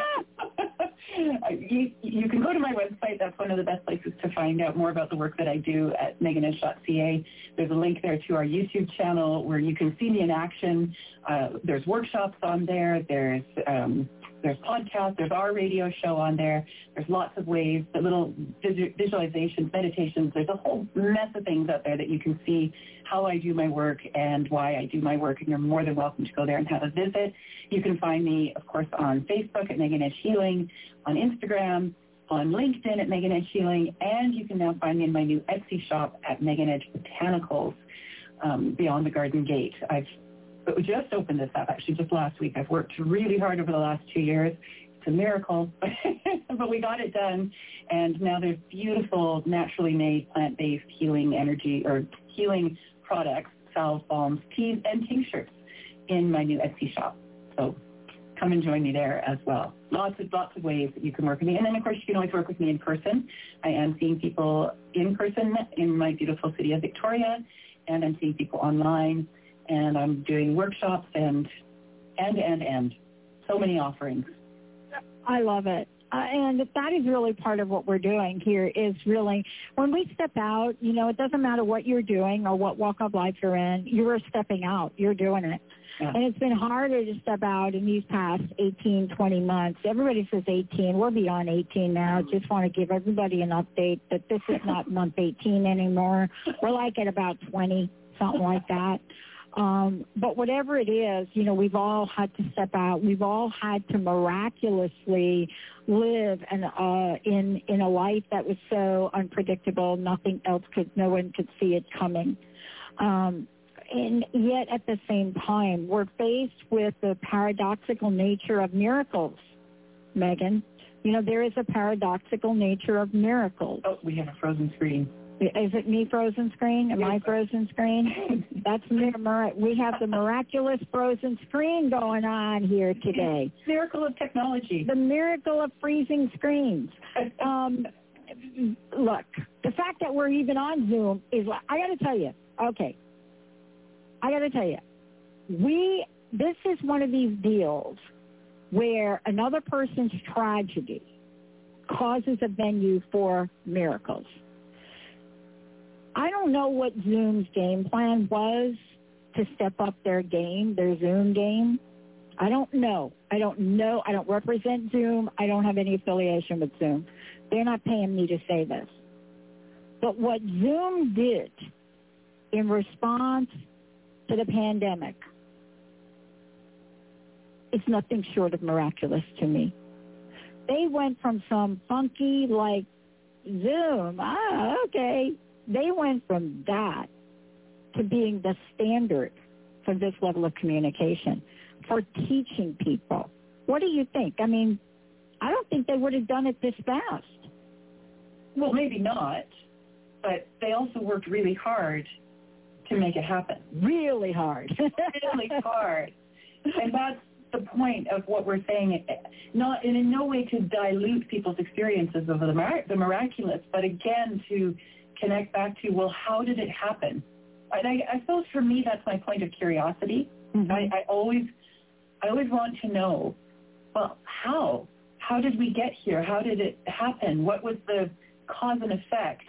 You can go to my website. That's one of the best places to find out more about the work that I do at meganedge.ca. There's a link there to our YouTube channel where you can see me in action. There's workshops on there. There's podcasts. There's our radio show on there. There's lots of ways, the little visualizations, meditations. There's a whole mess of things out there that you can see how I do my work and why I do my work, and you're more than welcome to go there and have a visit. You can find me, of course, on Facebook at Megan Edge Healing, on Instagram, on LinkedIn at Megan Edge Healing, and you can now find me in my new Etsy shop at Megan Edge Botanicals, Beyond the Garden Gate. I've just opened this up, actually, just last week. I've worked really hard over the last 2 years. It's a miracle, but we got it done. And now there's beautiful, naturally made, plant-based healing energy or healing products, salves, balms, teas, and tinctures in my new Etsy shop. So come and join me there as well. Lots of ways that you can work with me. And then, of course, you can always work with me in person. I am seeing people in person in my beautiful city of Victoria, and I'm seeing people online. And I'm doing workshops and so many offerings. I love it. And that is really part of what we're doing here is really when we step out, you know, it doesn't matter what you're doing or what walk of life you're in, you're stepping out. You're doing it. Yeah. And it's been harder to step out in these past 18, 20 months. Everybody says 18. We're beyond 18 now. Just want to give everybody an update that this is not month 18 anymore. We're like at about 20, something like that. But whatever it is, you know, we've all had to step out. We've all had to miraculously live in a life that was so unpredictable. No one could see it coming. And yet at the same time, we're faced with the paradoxical nature of miracles, Megan. You know, there is a paradoxical nature of miracles. Oh, we have a frozen screen. Is it me frozen screen? Am I frozen screen? That's we have the miraculous frozen screen going on here today. Miracle of technology. The miracle of freezing screens. Look, the fact that we're even on Zoom is, I got to tell you, this is one of these deals where another person's tragedy causes a venue for miracles. I don't know what Zoom's game plan was to step up their game, their Zoom game. I don't know. I don't represent Zoom. I don't have any affiliation with Zoom. They're not paying me to say this. But what Zoom did in response to the pandemic is nothing short of miraculous to me. They went from some funky, like, Zoom, okay. They went from that to being the standard for this level of communication, for teaching people. What do you think? I mean, I don't think they would have done it this fast. Well, maybe not, but they also worked really hard to make it happen. Really hard. Really hard. And that's the point of what we're saying, not in no way to dilute people's experiences of the miraculous, but again to connect back to, well, how did it happen? And I suppose for me that's my point of curiosity. Mm-hmm. I always want to know, well, how? How did we get here? How did it happen? What was the cause and effect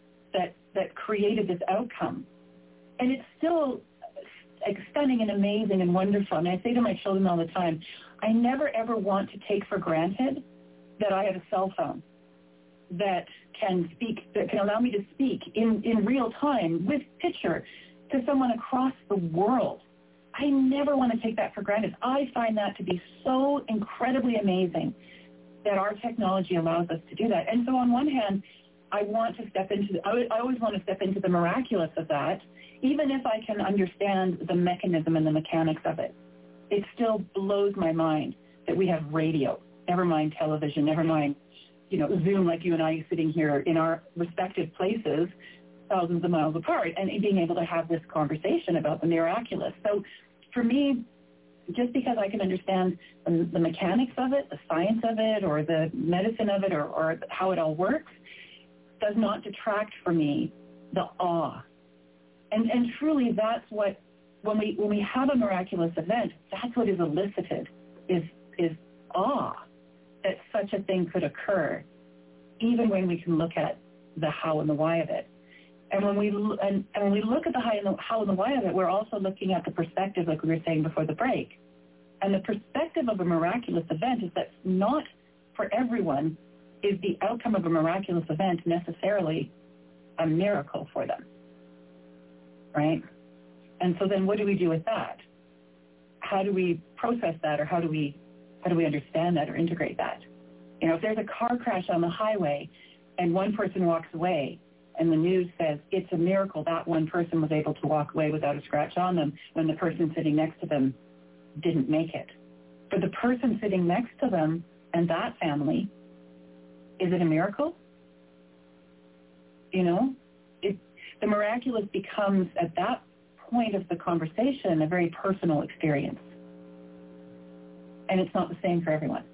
that created this outcome? And it's still stunning and amazing and wonderful. And I say to my children all the time, I never ever want to take for granted that I have a cell phone that can allow me to speak in real time with picture to someone across the world. I never want to take that for granted. I find that to be so incredibly amazing that our technology allows us to do that. And so on one hand, I always want to step into the miraculous of that, even if I can understand the mechanism and the mechanics of it. It still blows my mind that we have radio, never mind television, never mind, Zoom, like you and I sitting here in our respective places, thousands of miles apart, and being able to have this conversation about the miraculous. So for me, just because I can understand the mechanics of it, the science of it, or the medicine of it, or how it all works, does not detract for me the awe. And truly, that's what, when we have a miraculous event, that's what is elicited, is awe that such a thing could occur, even when we can look at the how and the why of it. And when we look at the how and the why of it, we're also looking at the perspective, like we were saying before the break. And the perspective of a miraculous event is that not for everyone is the outcome of a miraculous event necessarily a miracle for them, right? And so then what do we do with that? How do we process that, or how do we understand that or integrate that? If there's a car crash on the highway and one person walks away and the news says it's a miracle that one person was able to walk away without a scratch on them when the person sitting next to them didn't make it. For the person sitting next to them and that family, is it a miracle? The miraculous becomes, at that point of the conversation, a very personal experience. And it's not the same for everyone.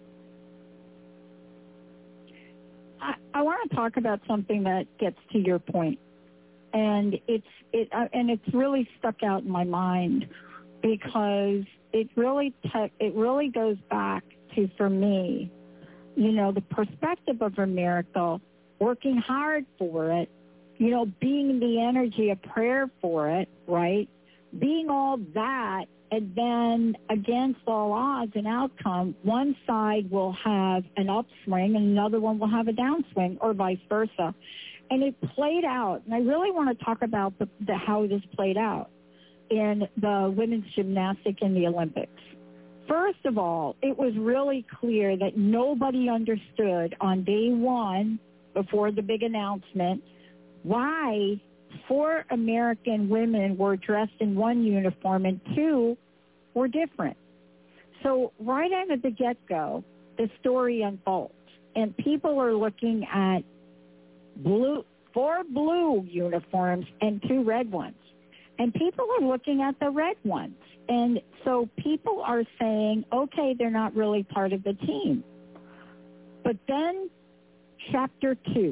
I want to talk about something that gets to your point, and it's really stuck out in my mind because it really goes back to, for me, the perspective of a miracle, working hard for it, being the energy of prayer for it, right? Being all that, and then against all odds and outcome, one side will have an upswing and another one will have a downswing, or vice versa. And it played out, and I really want to talk about the how this played out in the women's gymnastics in the Olympics. First of all, it was really clear that nobody understood on day one, before the big announcement, why 4 American women were dressed in one uniform and 2 were different. So right out of the get-go, the story unfolds, and people are looking at 4 blue uniforms and 2 red ones. And people are looking at the red ones. And so people are saying, okay, they're not really part of the team. But then Chapter 2,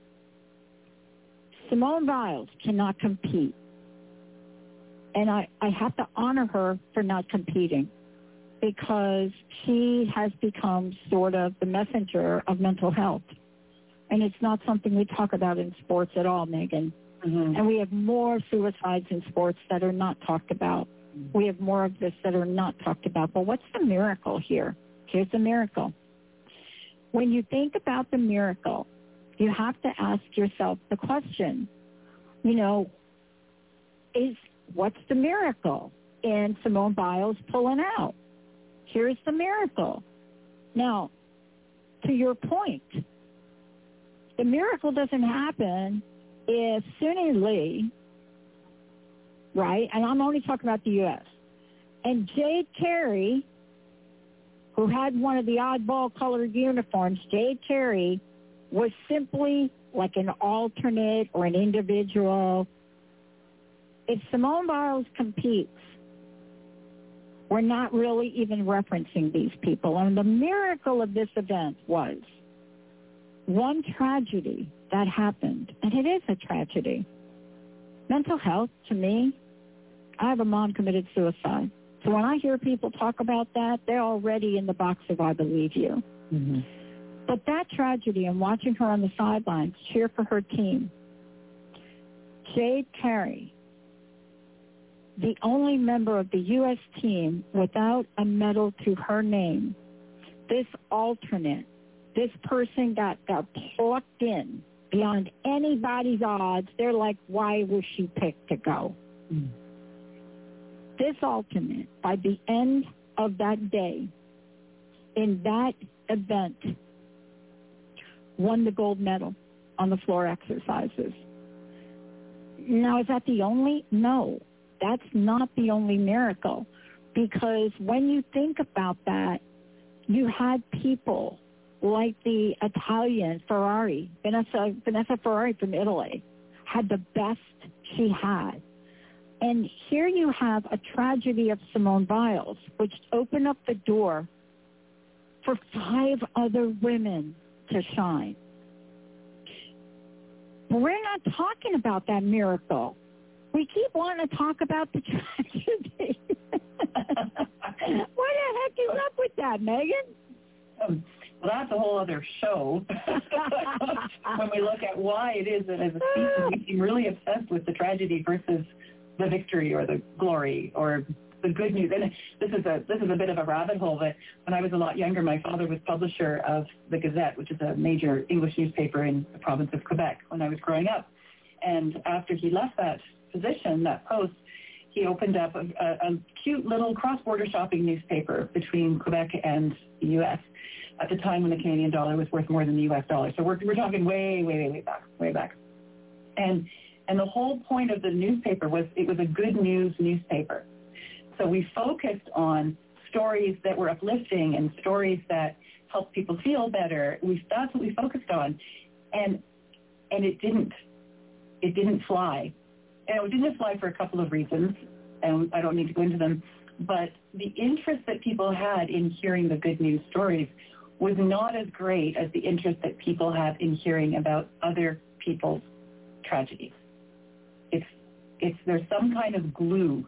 Simone Biles cannot compete. And I have to honor her for not competing, because she has become sort of the messenger of mental health. And it's not something we talk about in sports at all, Megan. Mm-hmm. And we have more suicides in sports that are not talked about. Mm-hmm. We have more of this that are not talked about. But what's the miracle here? Here's the miracle. When you think about the miracle, you have to ask yourself the question, what's the miracle in Simone Biles pulling out? Here's the miracle. Now, to your point, the miracle doesn't happen if Suni Lee, right, and I'm only talking about the U.S., and Jade Carey, who had one of the oddball colored uniforms, Jade Carey was simply like an alternate or an individual. If Simone Biles competes, we're not really even referencing these people. And the miracle of this event was one tragedy that happened, and it is a tragedy. Mental health, to me, I have a mom committed suicide. So when I hear people talk about that, they're already in the box of I believe you. Mm-hmm. But that tragedy and watching her on the sidelines cheer for her team, Jade Carey, the only member of the U.S. team without a medal to her name, this alternate, this person got plucked in beyond anybody's odds. They're like, why was she picked to go? Mm. This alternate, by the end of that day, in that event, won the gold medal on the floor exercises. Now, is that the only? No, that's not the only miracle, because when you think about that, you had people like the Italian Ferrari, Vanessa Ferrari from Italy, had the best she had. And here you have a tragedy of Simone Biles, which opened up the door for 5 other women to shine. But we're not talking about that miracle. We keep wanting to talk about the tragedy. What the heck is up with that, Megan? Well, that's a whole other show. When we look at why it is that as a species we seem really obsessed with the tragedy versus the victory or the glory or the good news. And this is a bit of a rabbit hole, but when I was a lot younger, my father was publisher of the Gazette, which is a major English newspaper in the province of Quebec when I was growing up. And after he left that position, that post, he opened up a cute little cross-border shopping newspaper between Quebec and the U.S. at the time when the Canadian dollar was worth more than the U.S. dollar. So we're talking way back. And the whole point of the newspaper was it was a good news newspaper. So we focused on stories that were uplifting and stories that helped people feel better. That's what we focused on. And it didn't fly. And it didn't fly for a couple of reasons, and I don't need to go into them. But the interest that people had in hearing the good news stories was not as great as the interest that people have in hearing about other people's tragedies. There's some kind of glue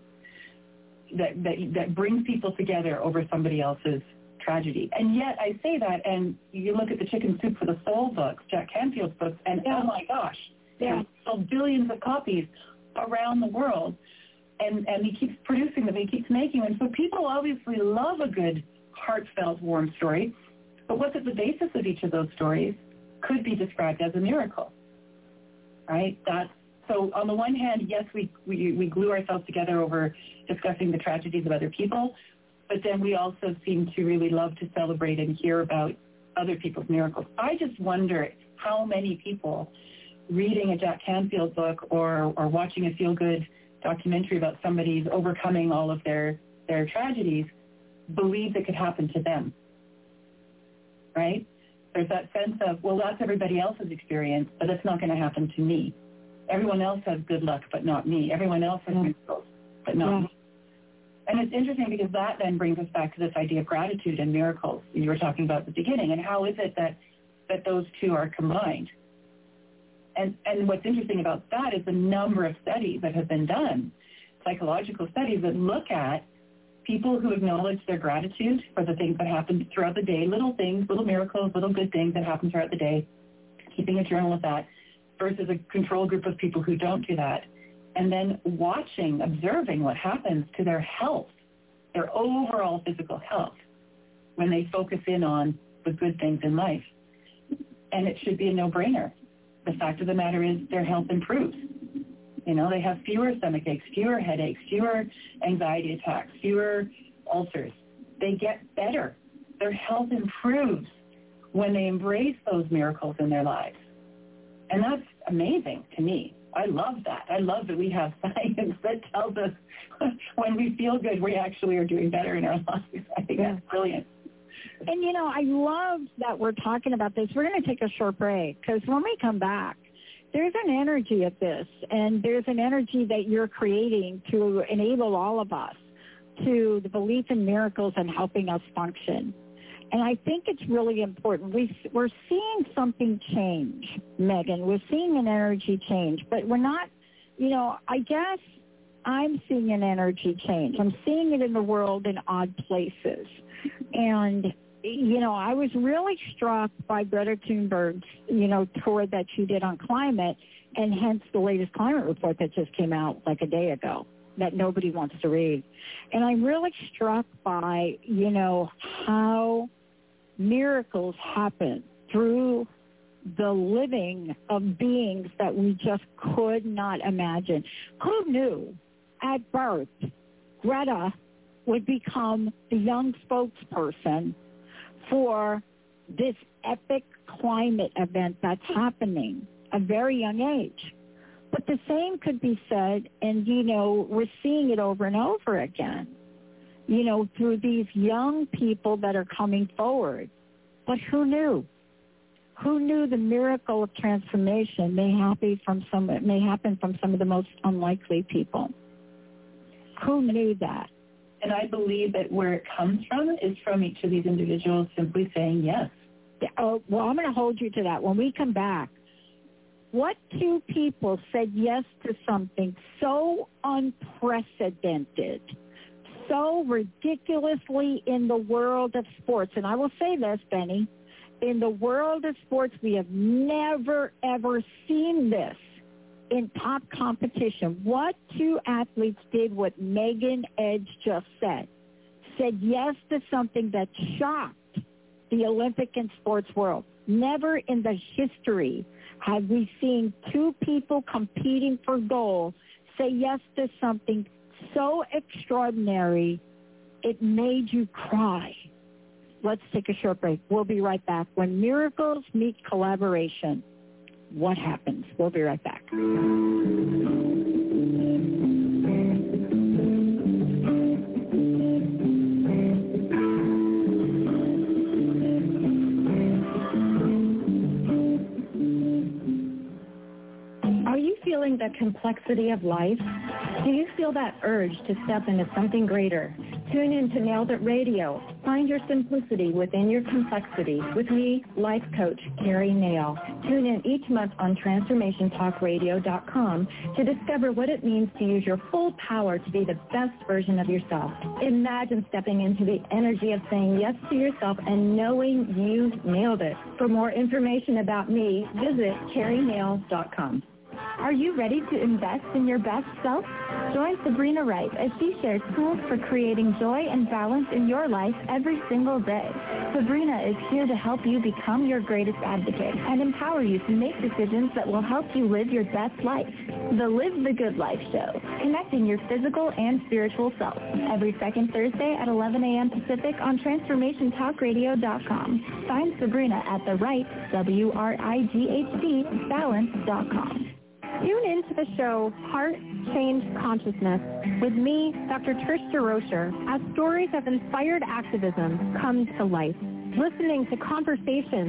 that brings people together over somebody else's tragedy. And yet I say that, and you look at the Chicken Soup for the Soul books, Jack Canfield's books, and oh my gosh, they sold billions of copies around the world, and he keeps producing them, he keeps making them. So people obviously love a good, heartfelt, warm story, but what's at the basis of each of those stories could be described as a miracle, right? So on the one hand, yes, we glue ourselves together over discussing the tragedies of other people, but then we also seem to really love to celebrate and hear about other people's miracles. I just wonder how many people reading a Jack Canfield book or watching a feel-good documentary about somebody's overcoming all of their tragedies believe it could happen to them, right? There's that sense of, well, that's everybody else's experience, but it's not going to happen to me. Everyone else has good luck, but not me. Everyone else has miracles, but not me. And it's interesting because that then brings us back to this idea of gratitude and miracles you were talking about at the beginning. And how is it that those two are combined? And what's interesting about that is the number of studies that have been done, psychological studies that look at people who acknowledge their gratitude for the things that happen throughout the day, little things, little miracles, little good things that happen throughout the day, keeping a journal of that, versus a control group of people who don't do that. And then watching, observing what happens to their health, their overall physical health, when they focus in on the good things in life. And it should be a no-brainer. The fact of the matter is their health improves. You know, they have fewer stomach aches, fewer headaches, fewer anxiety attacks, fewer ulcers. They get better. Their health improves when they embrace those miracles in their lives. And that's amazing to me. I love that. I love that we have science that tells us when we feel good, we actually are doing better in our lives. I think that's brilliant. And, you know, I love that we're talking about this. We're going to take a short break because when we come back, there's an energy of this, and there's an energy that you're creating to enable all of us to the belief in miracles and helping us function. And I think it's really important. We're seeing something change, Megan. We're seeing an energy change, but we're not, you know, I guess I'm seeing an energy change. I'm seeing it in the world in odd places. And, you know, I was really struck by Greta Thunberg's, you know, tour that she did on climate, and hence the latest climate report that just came out like a day ago that nobody wants to read. And I'm really struck by, you know, how miracles happen through the living of beings that we just could not imagine. Who knew at birth Greta would become the young spokesperson for this epic climate event that's happening at a very young age? But the same could be said, and, you know, we're seeing it over and over again, you know, through these young people that are coming forward. But who knew? Who knew the miracle of transformation may happen from some of the most unlikely people? Who knew that? And I believe that where it comes from is from each of these individuals simply saying yes. Yeah, oh, well, I'm going to hold you to that. When we come back, what two people said yes to something so unprecedented, so ridiculously in the world of sports? And I will say this, Benny, in the world of sports, we have never, ever seen this in top competition. What two athletes did what Megan Edge just said yes to something that shocked the Olympic and sports world. Never in the history have we seen two people competing for gold say yes to something so extraordinary it made you cry. Let's take a short break. We'll be right back. When miracles meet collaboration, what happens? We'll be right back. Are you feeling the complexity of life? Do you feel that urge to step into something greater? Tune in to Nailed It Radio. Find your simplicity within your complexity with me, life coach Carrie Nail. Tune in each month on TransformationTalkRadio.com to discover what it means to use your full power to be the best version of yourself. Imagine stepping into the energy of saying yes to yourself and knowing you've nailed it. For more information about me, visit CarrieNail.com. Are you ready to invest in your best self? Join Sabrina Wright as she shares tools for creating joy and balance in your life every single day. Sabrina is here to help you become your greatest advocate and empower you to make decisions that will help you live your best life. The Live the Good Life Show, connecting your physical and spiritual self. Every second Thursday at 11 a.m. Pacific on TransformationTalkRadio.com. Find Sabrina at the right, WRIGHT, balance.com. Tune in to the show Heart Change Consciousness with me, Dr. Trish DeRocher, as stories of inspired activism come to life. Listening to conversations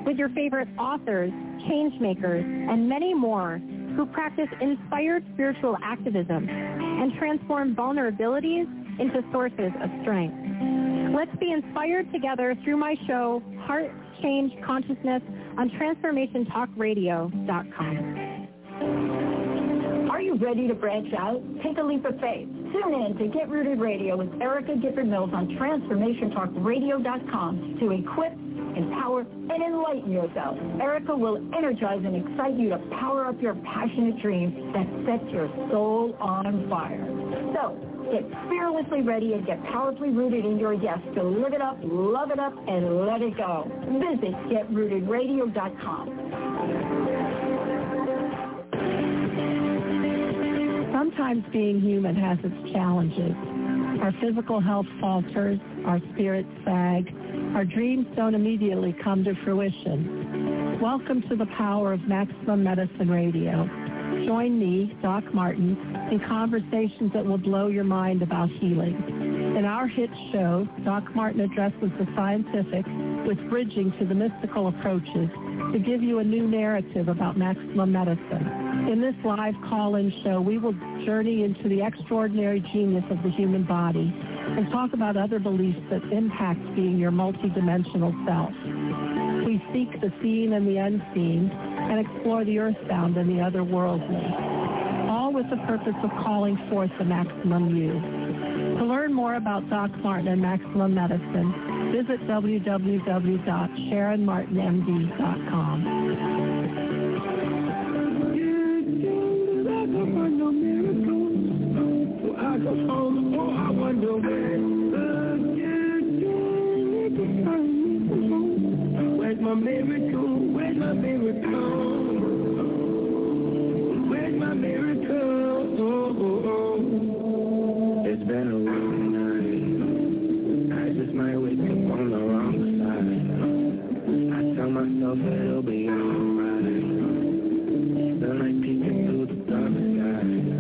with your favorite authors, change makers, and many more who practice inspired spiritual activism and transform vulnerabilities into sources of strength. Let's be inspired together through my show, Heart Change Consciousness, on TransformationTalkRadio.com. Are you ready to branch out? Take a leap of faith. Tune in to Get Rooted Radio with Erica Gifford Mills on TransformationTalkRadio.com to equip, empower, and enlighten yourself. Erica will energize and excite you to power up your passionate dreams that set your soul on fire. So, get fearlessly ready and get powerfully rooted in your yes to live it up, love it up, and let it go. Visit GetRootedRadio.com. Sometimes being human has its challenges. Our physical health falters, our spirits sag, our dreams don't immediately come to fruition. Welcome to the power of Maximum Medicine Radio. Join me, Doc Martin, in conversations that will blow your mind about healing. In our hit show, Doc Martin addresses the scientific with bridging to the mystical approaches to give you a new narrative about maximum medicine. In this live call-in show, we will journey into the extraordinary genius of the human body and talk about other beliefs that impact being your multidimensional self. We seek the seen and the unseen and explore the earthbound and the otherworldly, all with the purpose of calling forth the maximum you. To learn more about Doc Martin and Maximum Medicine, visit www.SharonMartinMD.com. Where's my miracle? Where's my miracle? Where's my miracle? It's been a long night. I just might wake up on the wrong side. I tell myself it'll be alright. The light peeking through the dark sky.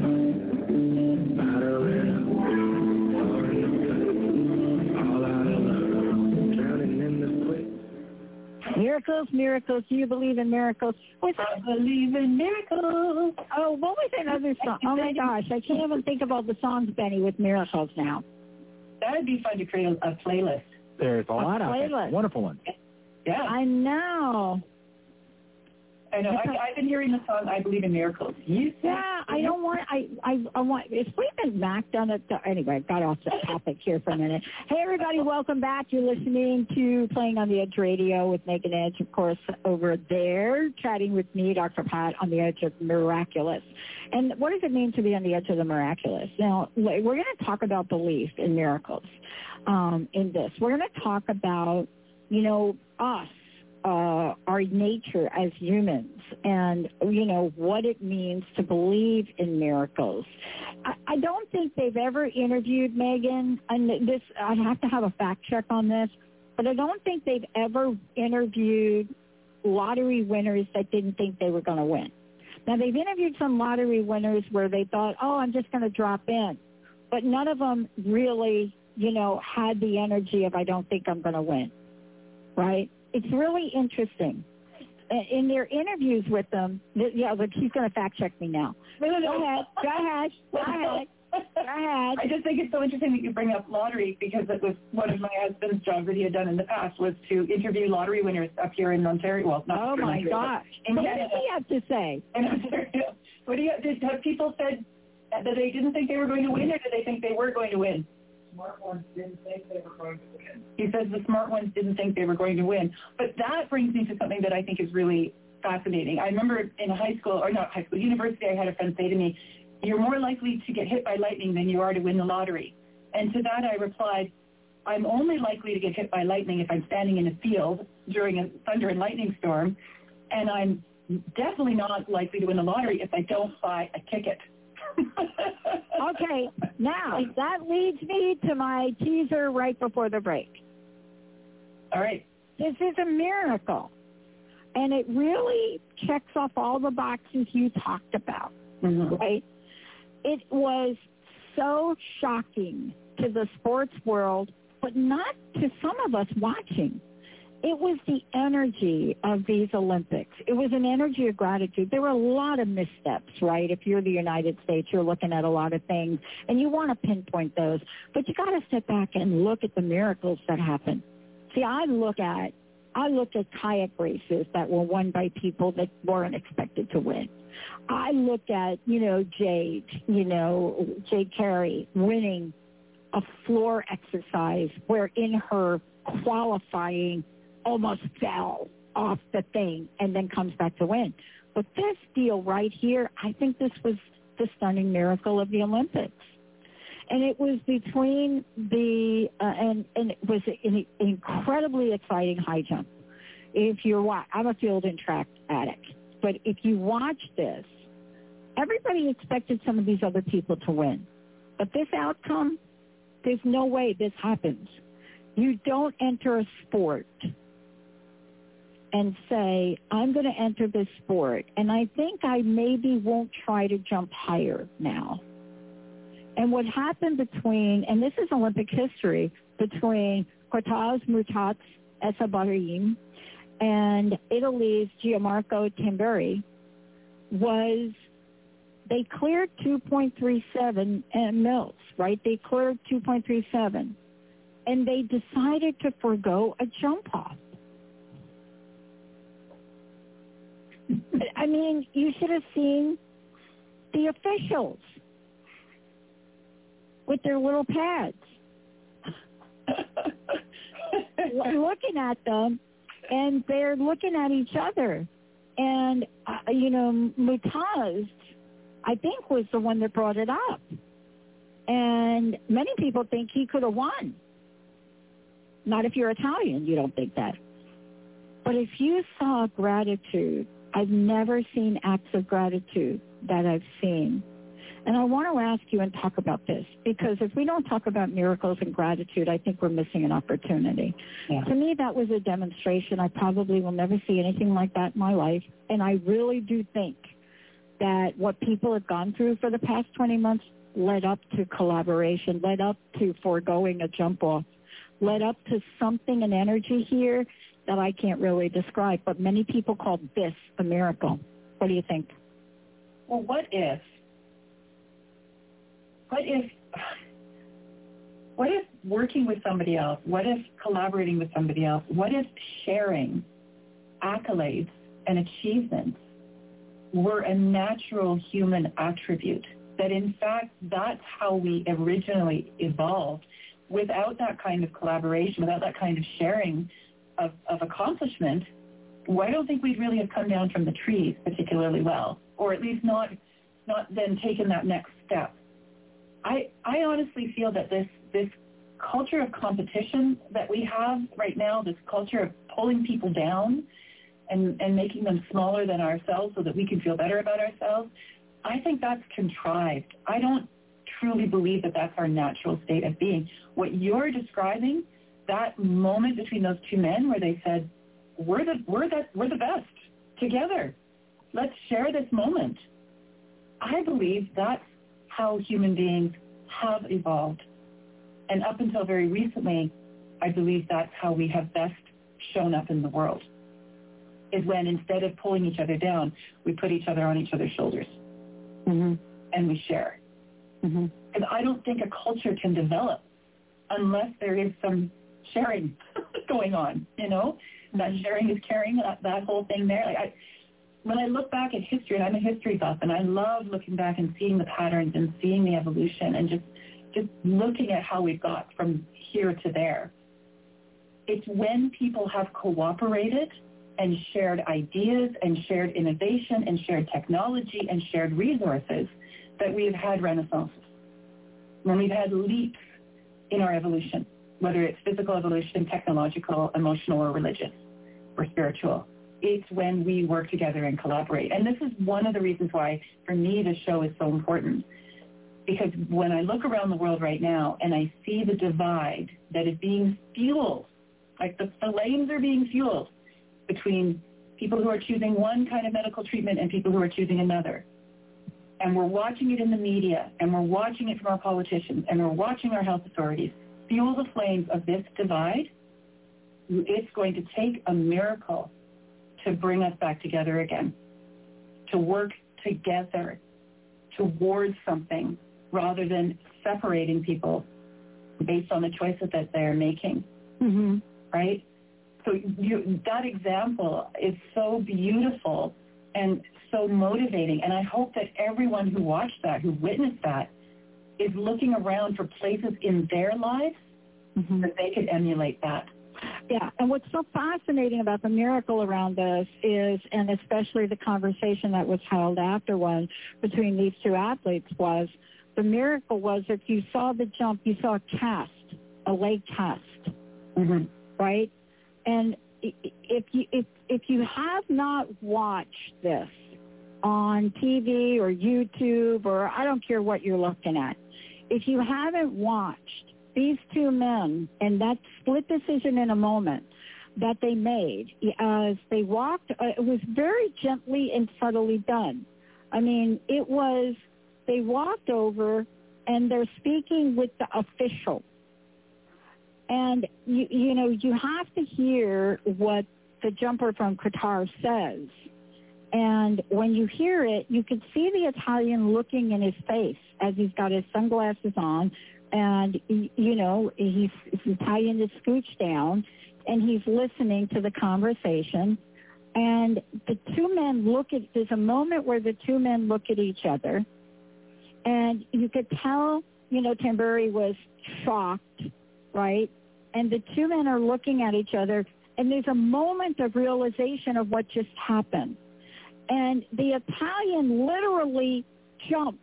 Bottle it up, all in the cut, all out of love, drowning in the quick. Miracles, miracles. Do you believe in miracles? I believe in miracles. Oh, what was that other song? Oh, my gosh. I can't even think about the songs, Benny, with miracles now. That would be fun to create a playlist. There's a lot of wonderful ones. Yeah. I know. I know. I've been hearing the song "I Believe in Miracles." I don't want. I want. If Fleetwood Mac done it. Anyway, got off the topic here for a minute. Hey, everybody, welcome back. You're listening to Playing on the Edge Radio with Megan Edge, of course, over there, chatting with me, Dr. Pat, on the edge of miraculous. And what does it mean to be on the edge of the miraculous? Now, we're going to talk about belief in miracles. In this, we're going to talk about, us. Our nature as humans and, what it means to believe in miracles. I don't think they've ever interviewed Megan, and this, I have to have a fact check on this, but I don't think they've ever interviewed lottery winners that didn't think they were going to win. Now, they've interviewed some lottery winners where they thought, I'm just going to drop in, but none of them really, had the energy of I don't think I'm going to win, right? It's really interesting. In their interviews with them, but she's going to fact check me now. No. Go ahead. I just think it's so interesting that you bring up lottery because it was one of my husband's jobs that he had done in the past was to interview lottery winners up here in Ontario. Well, not oh my Ontario, gosh! In what Canada. did he have to say? In Ontario. Have people said that they didn't think they were going to win, or did they think they were going to win? Smart ones didn't think they were going to win. He says the smart ones didn't think they were going to win. But that brings me to something that I think is really fascinating. I remember in university, I had a friend say to me, you're more likely to get hit by lightning than you are to win the lottery. And to that I replied, I'm only likely to get hit by lightning if I'm standing in a field during a thunder and lightning storm, and I'm definitely not likely to win the lottery if I don't buy a ticket. Okay, now that leads me to my teaser right before the break. All right. This is a miracle, and it really checks off all the boxes you talked about, right? It was so shocking to the sports world, but not to some of us watching. It was the energy of these Olympics. It was an energy of gratitude. There were a lot of missteps, right? If you're the United States, you're looking at a lot of things, and you want to pinpoint those. But you got to step back and look at the miracles that happened. See, I looked at kayak races that were won by people that weren't expected to win. I looked at, Jade Carey winning a floor exercise where in her qualifying almost fell off the thing and then comes back to win. But this deal right here, I think this was the stunning miracle of the Olympics. And it was between and it was an incredibly exciting high jump. I'm a field and track addict, but if you watch this, everybody expected some of these other people to win. But this outcome, there's no way this happens. You don't enter a sport and say, I'm going to enter this sport, and I think I maybe won't try to jump higher now. And what happened and this is Olympic history, between Cortaz Mutats Essabarim and Italy's Gianmarco Tamberi, was they cleared 2.37 mils, right? They cleared 2.37. And they decided to forego a jump off. I mean, you should have seen the officials with their little pads looking at them, and they're looking at each other. And, Mutaz, I think, was the one that brought it up. And many people think he could have won. Not if you're Italian, you don't think that. But if you saw gratitude, I've never seen acts of gratitude that I've seen. And I want to ask you and talk about this, because if we don't talk about miracles and gratitude, I think we're missing an opportunity. Yeah. To me, that was a demonstration. I probably will never see anything like that in my life. And I really do think that what people have gone through for the past 20 months led up to collaboration, led up to foregoing a jump off, led up to something, an energy here that I can't really describe, but many people call this a miracle. What do you think? Well, what if working with somebody else, what if collaborating with somebody else, what if sharing accolades and achievements were a natural human attribute, that in fact that's how we originally evolved? Without that kind of collaboration, without that kind of sharing of accomplishment, well, I don't think we'd really have come down from the trees particularly well, or at least not then taken that next step. I honestly feel that this culture of competition that we have right now, this culture of pulling people down and making them smaller than ourselves so that we can feel better about ourselves, I think that's contrived. I don't truly believe that that's our natural state of being. What you're describing, that moment between those two men where they said, we're the best together. Let's share this moment. I believe that's how human beings have evolved. And up until very recently, I believe that's how we have best shown up in the world, is when instead of pulling each other down, we put each other on each other's shoulders. Mm-hmm. And we share. Because I don't think a culture can develop unless there is some sharing going on, That sharing is carrying that whole thing there. When I look back at history, and I'm a history buff, and I love looking back and seeing the patterns and seeing the evolution and just looking at how we've got from here to there. It's when people have cooperated and shared ideas and shared innovation and shared technology and shared resources that we have had renaissances, when we've had leaps in our evolution, whether it's physical evolution, technological, emotional, or religious, or spiritual. It's when we work together and collaborate. And this is one of the reasons why, for me, this show is so important. Because when I look around the world right now and I see the divide that is being fueled, like the flames are being fueled between people who are choosing one kind of medical treatment and people who are choosing another. And we're watching it in the media, and we're watching it from our politicians, and we're watching our health authorities fuel the flames of this divide. It's going to take a miracle to bring us back together again, to work together towards something rather than separating people based on the choices that they're making, right? So that example is so beautiful and so motivating, and I hope that everyone who watched that, who witnessed that, is looking around for places in their lives that they could emulate that. Yeah, and what's so fascinating about the miracle around this is, and especially the conversation that was held afterwards between these two athletes, was the miracle was if you saw the jump, you saw a leg cast, right? And if you have not watched this on TV or YouTube or I don't care what you're looking at, if you haven't watched these two men and that split decision in a moment that they made as they walked, it was very gently and subtly done. I mean, it was, they walked over and they're speaking with the official. And, you know, you have to hear what the jumper from Qatar says. And when you hear it, you can see the Italian looking in his face as he's got his sunglasses on. And, you know, he's Italian to scooch down, and he's listening to the conversation. And the two men there's a moment where the two men look at each other. And you could tell, you know, Tamburi was shocked, right? And the two men are looking at each other, and there's a moment of realization of what just happened. And the Italian literally jumps.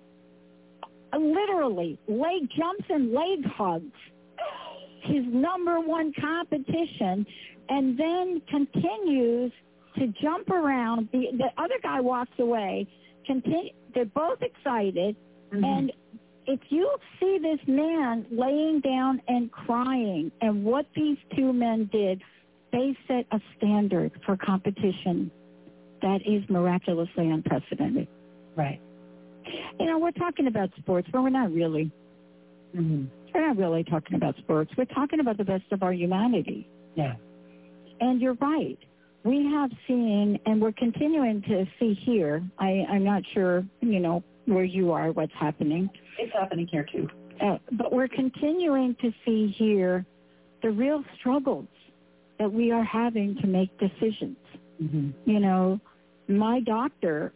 Literally, leg jumps and leg hugs his number one competition, and then continues to jump around. The other guy walks away. They're both excited, and if you see this man laying down and crying, and what these two men did, they set a standard for competition that is miraculously unprecedented. Right. You know, we're talking about sports, but we're not really. We're not really talking about sports. We're talking about the best of our humanity. Yeah. And you're right. We have seen, and we're continuing to see here, I'm not sure, you know, where you are, what's happening. It's happening here, too. But we're continuing to see here the real struggles that we are having to make decisions. You know, my doctor,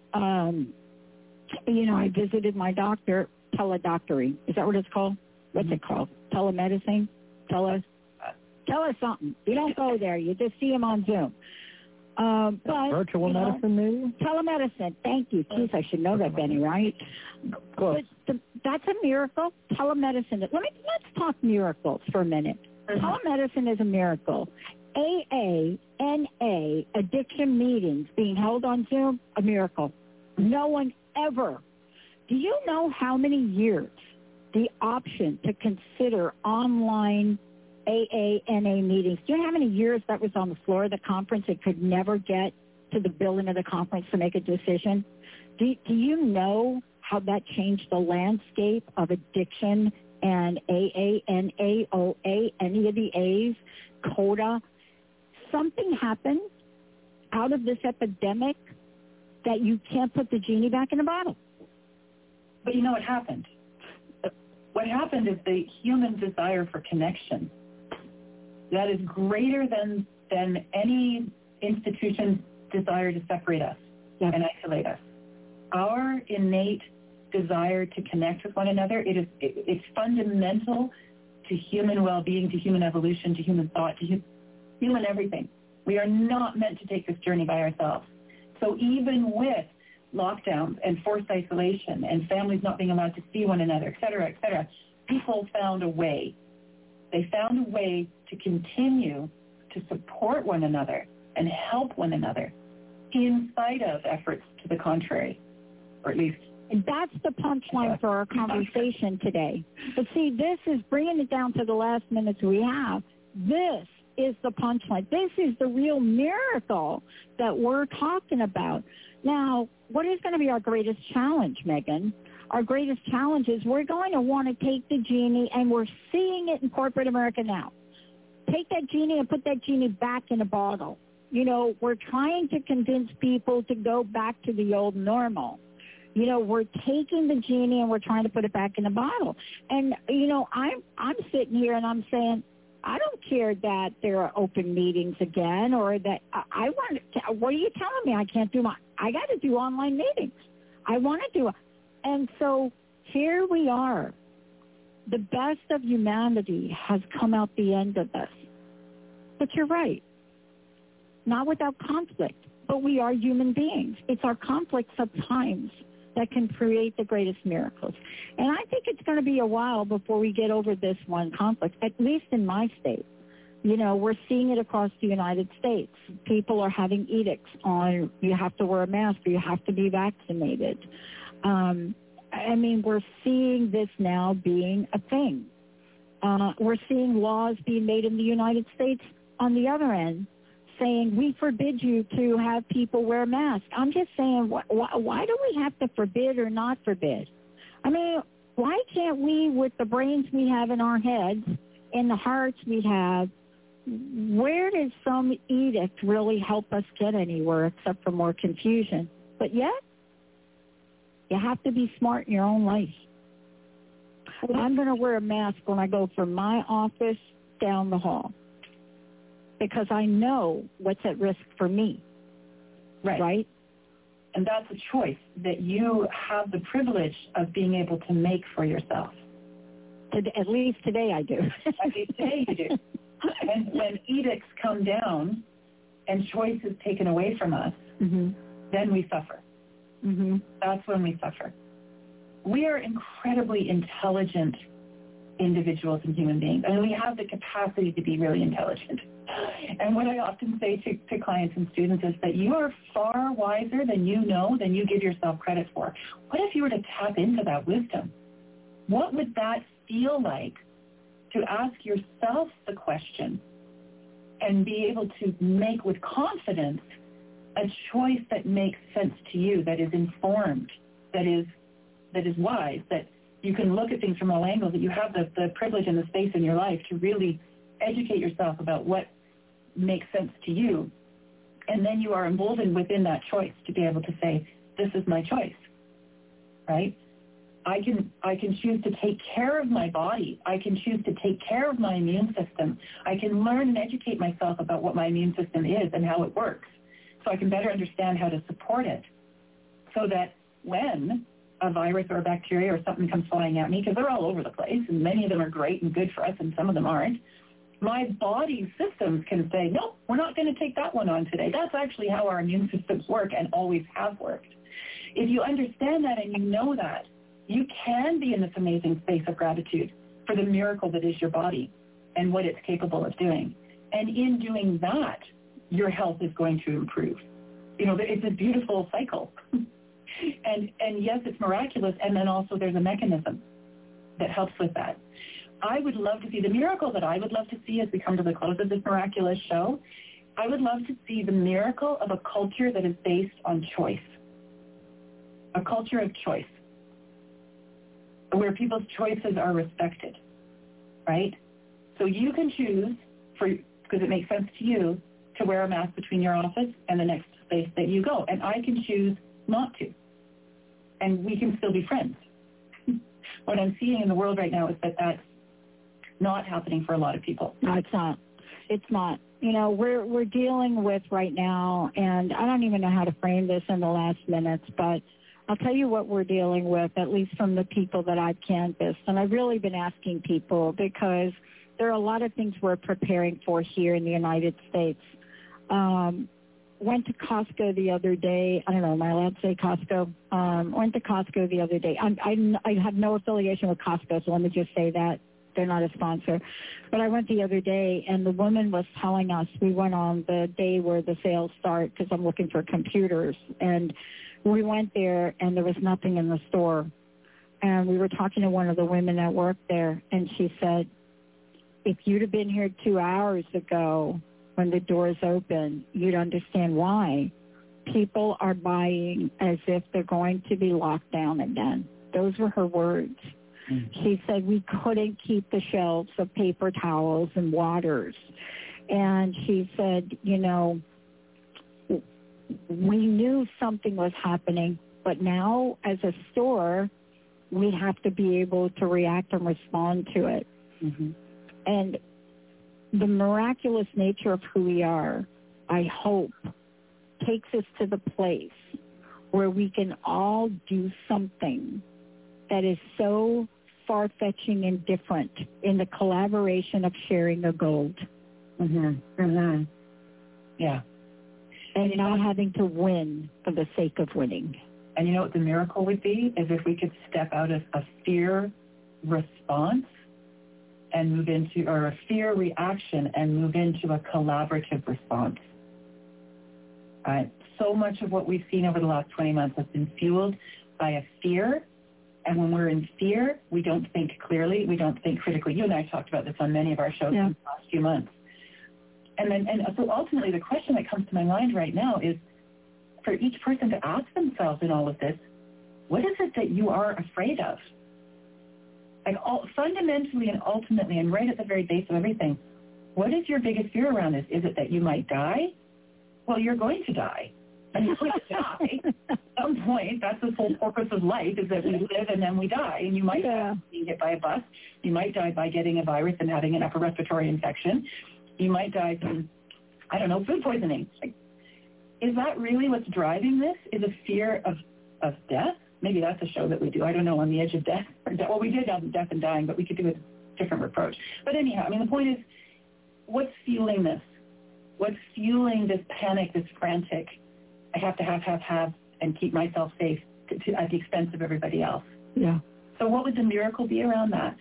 you know, I visited my doctor, teledoctoring. Is that what it's called? What's it called? Telemedicine? Tell us something. You don't go there. You just see him on Zoom. But virtual medicine, maybe? Telemedicine. Thank you. Jeez, I should know that, Benny, right? Close. But that's a miracle. Telemedicine. Let's talk miracles for a minute. Telemedicine is a miracle. AA, NA, addiction meetings being held on Zoom, a miracle. No one ever. Do you know how many years the option to consider online AA, NA meetings, do you know how many years that was on the floor of the conference? It could never get to the building of the conference to make a decision. Do you know how that changed the landscape of addiction and AA, NA, OA, any of the A's, CODA? Something happened out of this epidemic that you can't put the genie back in the bottle. But you know what happened? What happened is the human desire for connection. That is greater than any institution's desire to separate us and isolate us. Our innate desire to connect with one another, it's fundamental to human well-being, to human evolution, to human thought, to human everything. We are not meant to take this journey by ourselves. So even with lockdowns and forced isolation and families not being allowed to see one another, et cetera, people found a way. They found a way to continue to support one another and help one another in spite of efforts to the contrary, or at least. And that's the punchline for our conversation today. But see, this is bringing it down to the last minutes we have. This is the punchline. This is the real miracle that we're talking about. Now, what is going to be our greatest challenge, Megan? Our greatest challenge is we're going to want to take the genie, and we're seeing it in corporate America now. take that genie and put that genie back in a bottle. You know, we're trying to convince people to go back to the old normal. You know, we're taking the genie and we're trying to put it back in the bottle. And, you know, I'm sitting here and I'm saying, I don't care that there are open meetings again, or that I want to, what are you telling me? I can't do I got to do online meetings. I want to do it. And so here we are. The best of humanity has come out the end of this. But you're right. Not without conflict, but we are human beings. It's our conflicts of times that can create the greatest miracles. And I think it's going to be a while before we get over this one conflict, at least in my state. You know, we're seeing it across the United States. People are having edicts on you have to wear a mask or you have to be vaccinated. I mean, we're seeing this now being a thing. We're seeing laws being made in the United States on the other end saying we forbid you to have people wear masks. I'm just saying, why do we have to forbid or not forbid? I mean, why can't we, with the brains we have in our heads and the hearts we have, where does some edict really help us get anywhere except for more confusion? But yet, you have to be smart in your own life. I'm going to wear a mask when I go from my office down the hall because I know what's at risk for me. Right? And that's a choice that you have the privilege of being able to make for yourself. At least today I do. At least today you do. And when edicts come down and choice is taken away from us, then we suffer. That's when we suffer. We are incredibly intelligent individuals and human beings, and we have the capacity to be really intelligent. And what I often say to clients and students is that you are far wiser than you know, than you give yourself credit for. What if you were to tap into that wisdom? What would that feel like to ask yourself the question and be able to make with confidence a choice that makes sense to you, that is informed, that is wise, that you can look at things from all angles, that you have the privilege and the space in your life to really educate yourself about what makes sense to you. And then you are emboldened within that choice to be able to say, this is my choice, right? I can choose to take care of my body. I can choose to take care of my immune system. I can learn and educate myself about what my immune system is and how it works, so I can better understand how to support it, so that when a virus or a bacteria or something comes flying at me, because they're all over the place, and many of them are great and good for us, and some of them aren't, my body's systems can say, no, we're not going to take that one on today. That's actually how our immune systems work and always have worked. If you understand that and you know that, you can be in this amazing space of gratitude for the miracle that is your body and what it's capable of doing. And in doing that, your health is going to improve. You know, it's a beautiful cycle. And yes, it's miraculous, and then also there's a mechanism that helps with that. I would love to see, the miracle that I would love to see as we come to the close of this miraculous show, I would love to see the miracle of a culture that is based on choice. A culture of choice, where people's choices are respected, right? So you can choose, because it makes sense to you, to wear a mask between your office and the next space that you go. And I can choose not to. And we can still be friends. What I'm seeing in the world right now is that that's not happening for a lot of people. No, it's not. It's not. You know, we're dealing with right now, and I don't even know how to frame this in the last minutes, but I'll tell you what we're dealing with, at least from the people that I've canvassed. And I've really been asking people because there are a lot of things we're preparing for here in the United States. Went to Costco the other day. I don't know, am I allowed to say Costco? Went to Costco the other day. I have no affiliation with Costco, so let me just say that. They're not a sponsor. But I went the other day, and the woman was telling us, we went on the day where the sales start because I'm looking for computers. And we went there, and there was nothing in the store. And we were talking to one of the women that worked there, and she said, if you'd have been here 2 hours ago when the doors open, you'd understand why. People are buying as if they're going to be locked down again. Those were her words. She said we couldn't keep the shelves of paper towels and waters. And she said, you know, we knew something was happening, but now as a store, we have to be able to react and respond to it. And the miraculous nature of who we are, I hope, takes us to the place where we can all do something that is so far-fetching and different in the collaboration of sharing a gold. Yeah. And not having to win for the sake of winning. And you know what the miracle would be? Is if we could step out of a fear response and move into, or a fear reaction and move into a collaborative response. So much of what we've seen over the last 20 months has been fueled by a fear. And when we're in fear, we don't think clearly, we don't think critically. You and I talked about this on many of our shows in the last few months. And so ultimately the question that comes to my mind right now is for each person to ask themselves in all of this, what is it that you are afraid of? Like fundamentally and ultimately and right at the very base of everything, what is your biggest fear around this? Is it that you might die? Well, you're going to die. And you're going to die at some point. That's the whole purpose of life, is that we live and then we die. And you might die being hit by a bus. You might die by getting a virus and having an upper respiratory infection. You might die from, I don't know, food poisoning. Like, is that really what's driving this? Is a fear of death? Maybe that's a show that we do. I don't know, on the edge of death. Well, we did have death and dying, but we could do a different approach. But anyhow, I mean, the point is, what's fueling this? What's fueling this panic, this frantic, I have to have, and keep myself safe at the expense of everybody else? Yeah. So what would the miracle be around that?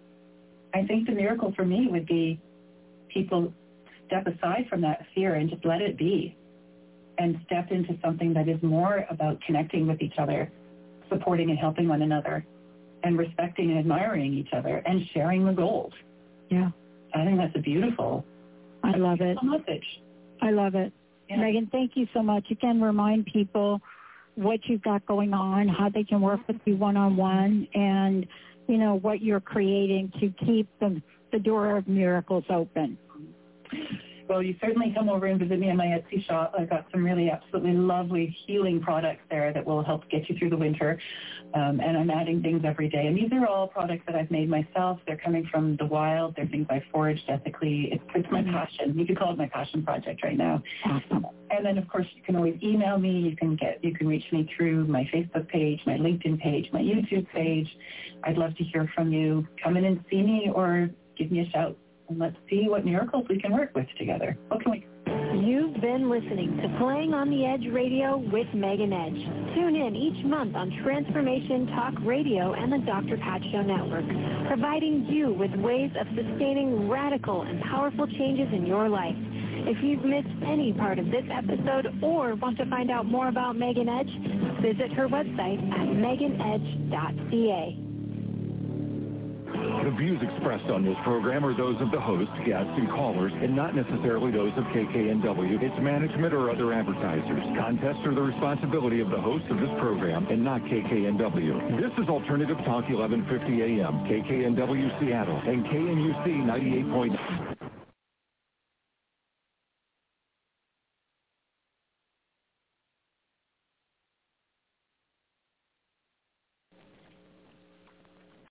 I think the miracle for me would be people step aside from that fear and just let it be and step into something that is more about connecting with each other, supporting and helping one another, and respecting and admiring each other, and sharing the gold. Yeah. I think that's a beautiful message. I love it. Yeah. Megan, thank you so much. Again, remind people what you've got going on, how they can work with you one-on-one, and, you know, what you're creating to keep the door of miracles open. Well, you certainly come over and visit me in my Etsy shop. I've got some really absolutely lovely healing products there that will help get you through the winter. And I'm adding things every day. And these are all products that I've made myself. They're coming from the wild. They're things I foraged ethically. It's my passion. You could call it my passion project right now. Awesome. And then, of course, you can always email me. You can reach me through my Facebook page, my LinkedIn page, my YouTube page. I'd love to hear from you. Come in and see me or give me a shout. And let's see what miracles we can work with together. What can we? You've been listening to Playing on the Edge Radio with Megan Edge. Tune in each month on Transformation Talk Radio and the Dr. Pat Show Network, providing you with ways of sustaining radical and powerful changes in your life. If you've missed any part of this episode or want to find out more about Megan Edge, visit her website at meganedge.ca. The views expressed on this program are those of the host, guests, and callers, and not necessarily those of KKNW, its management, or other advertisers. Contests are the responsibility of the host of this program and not KKNW. This is Alternative Talk 1150 AM, KKNW Seattle, and KNUC 98.9.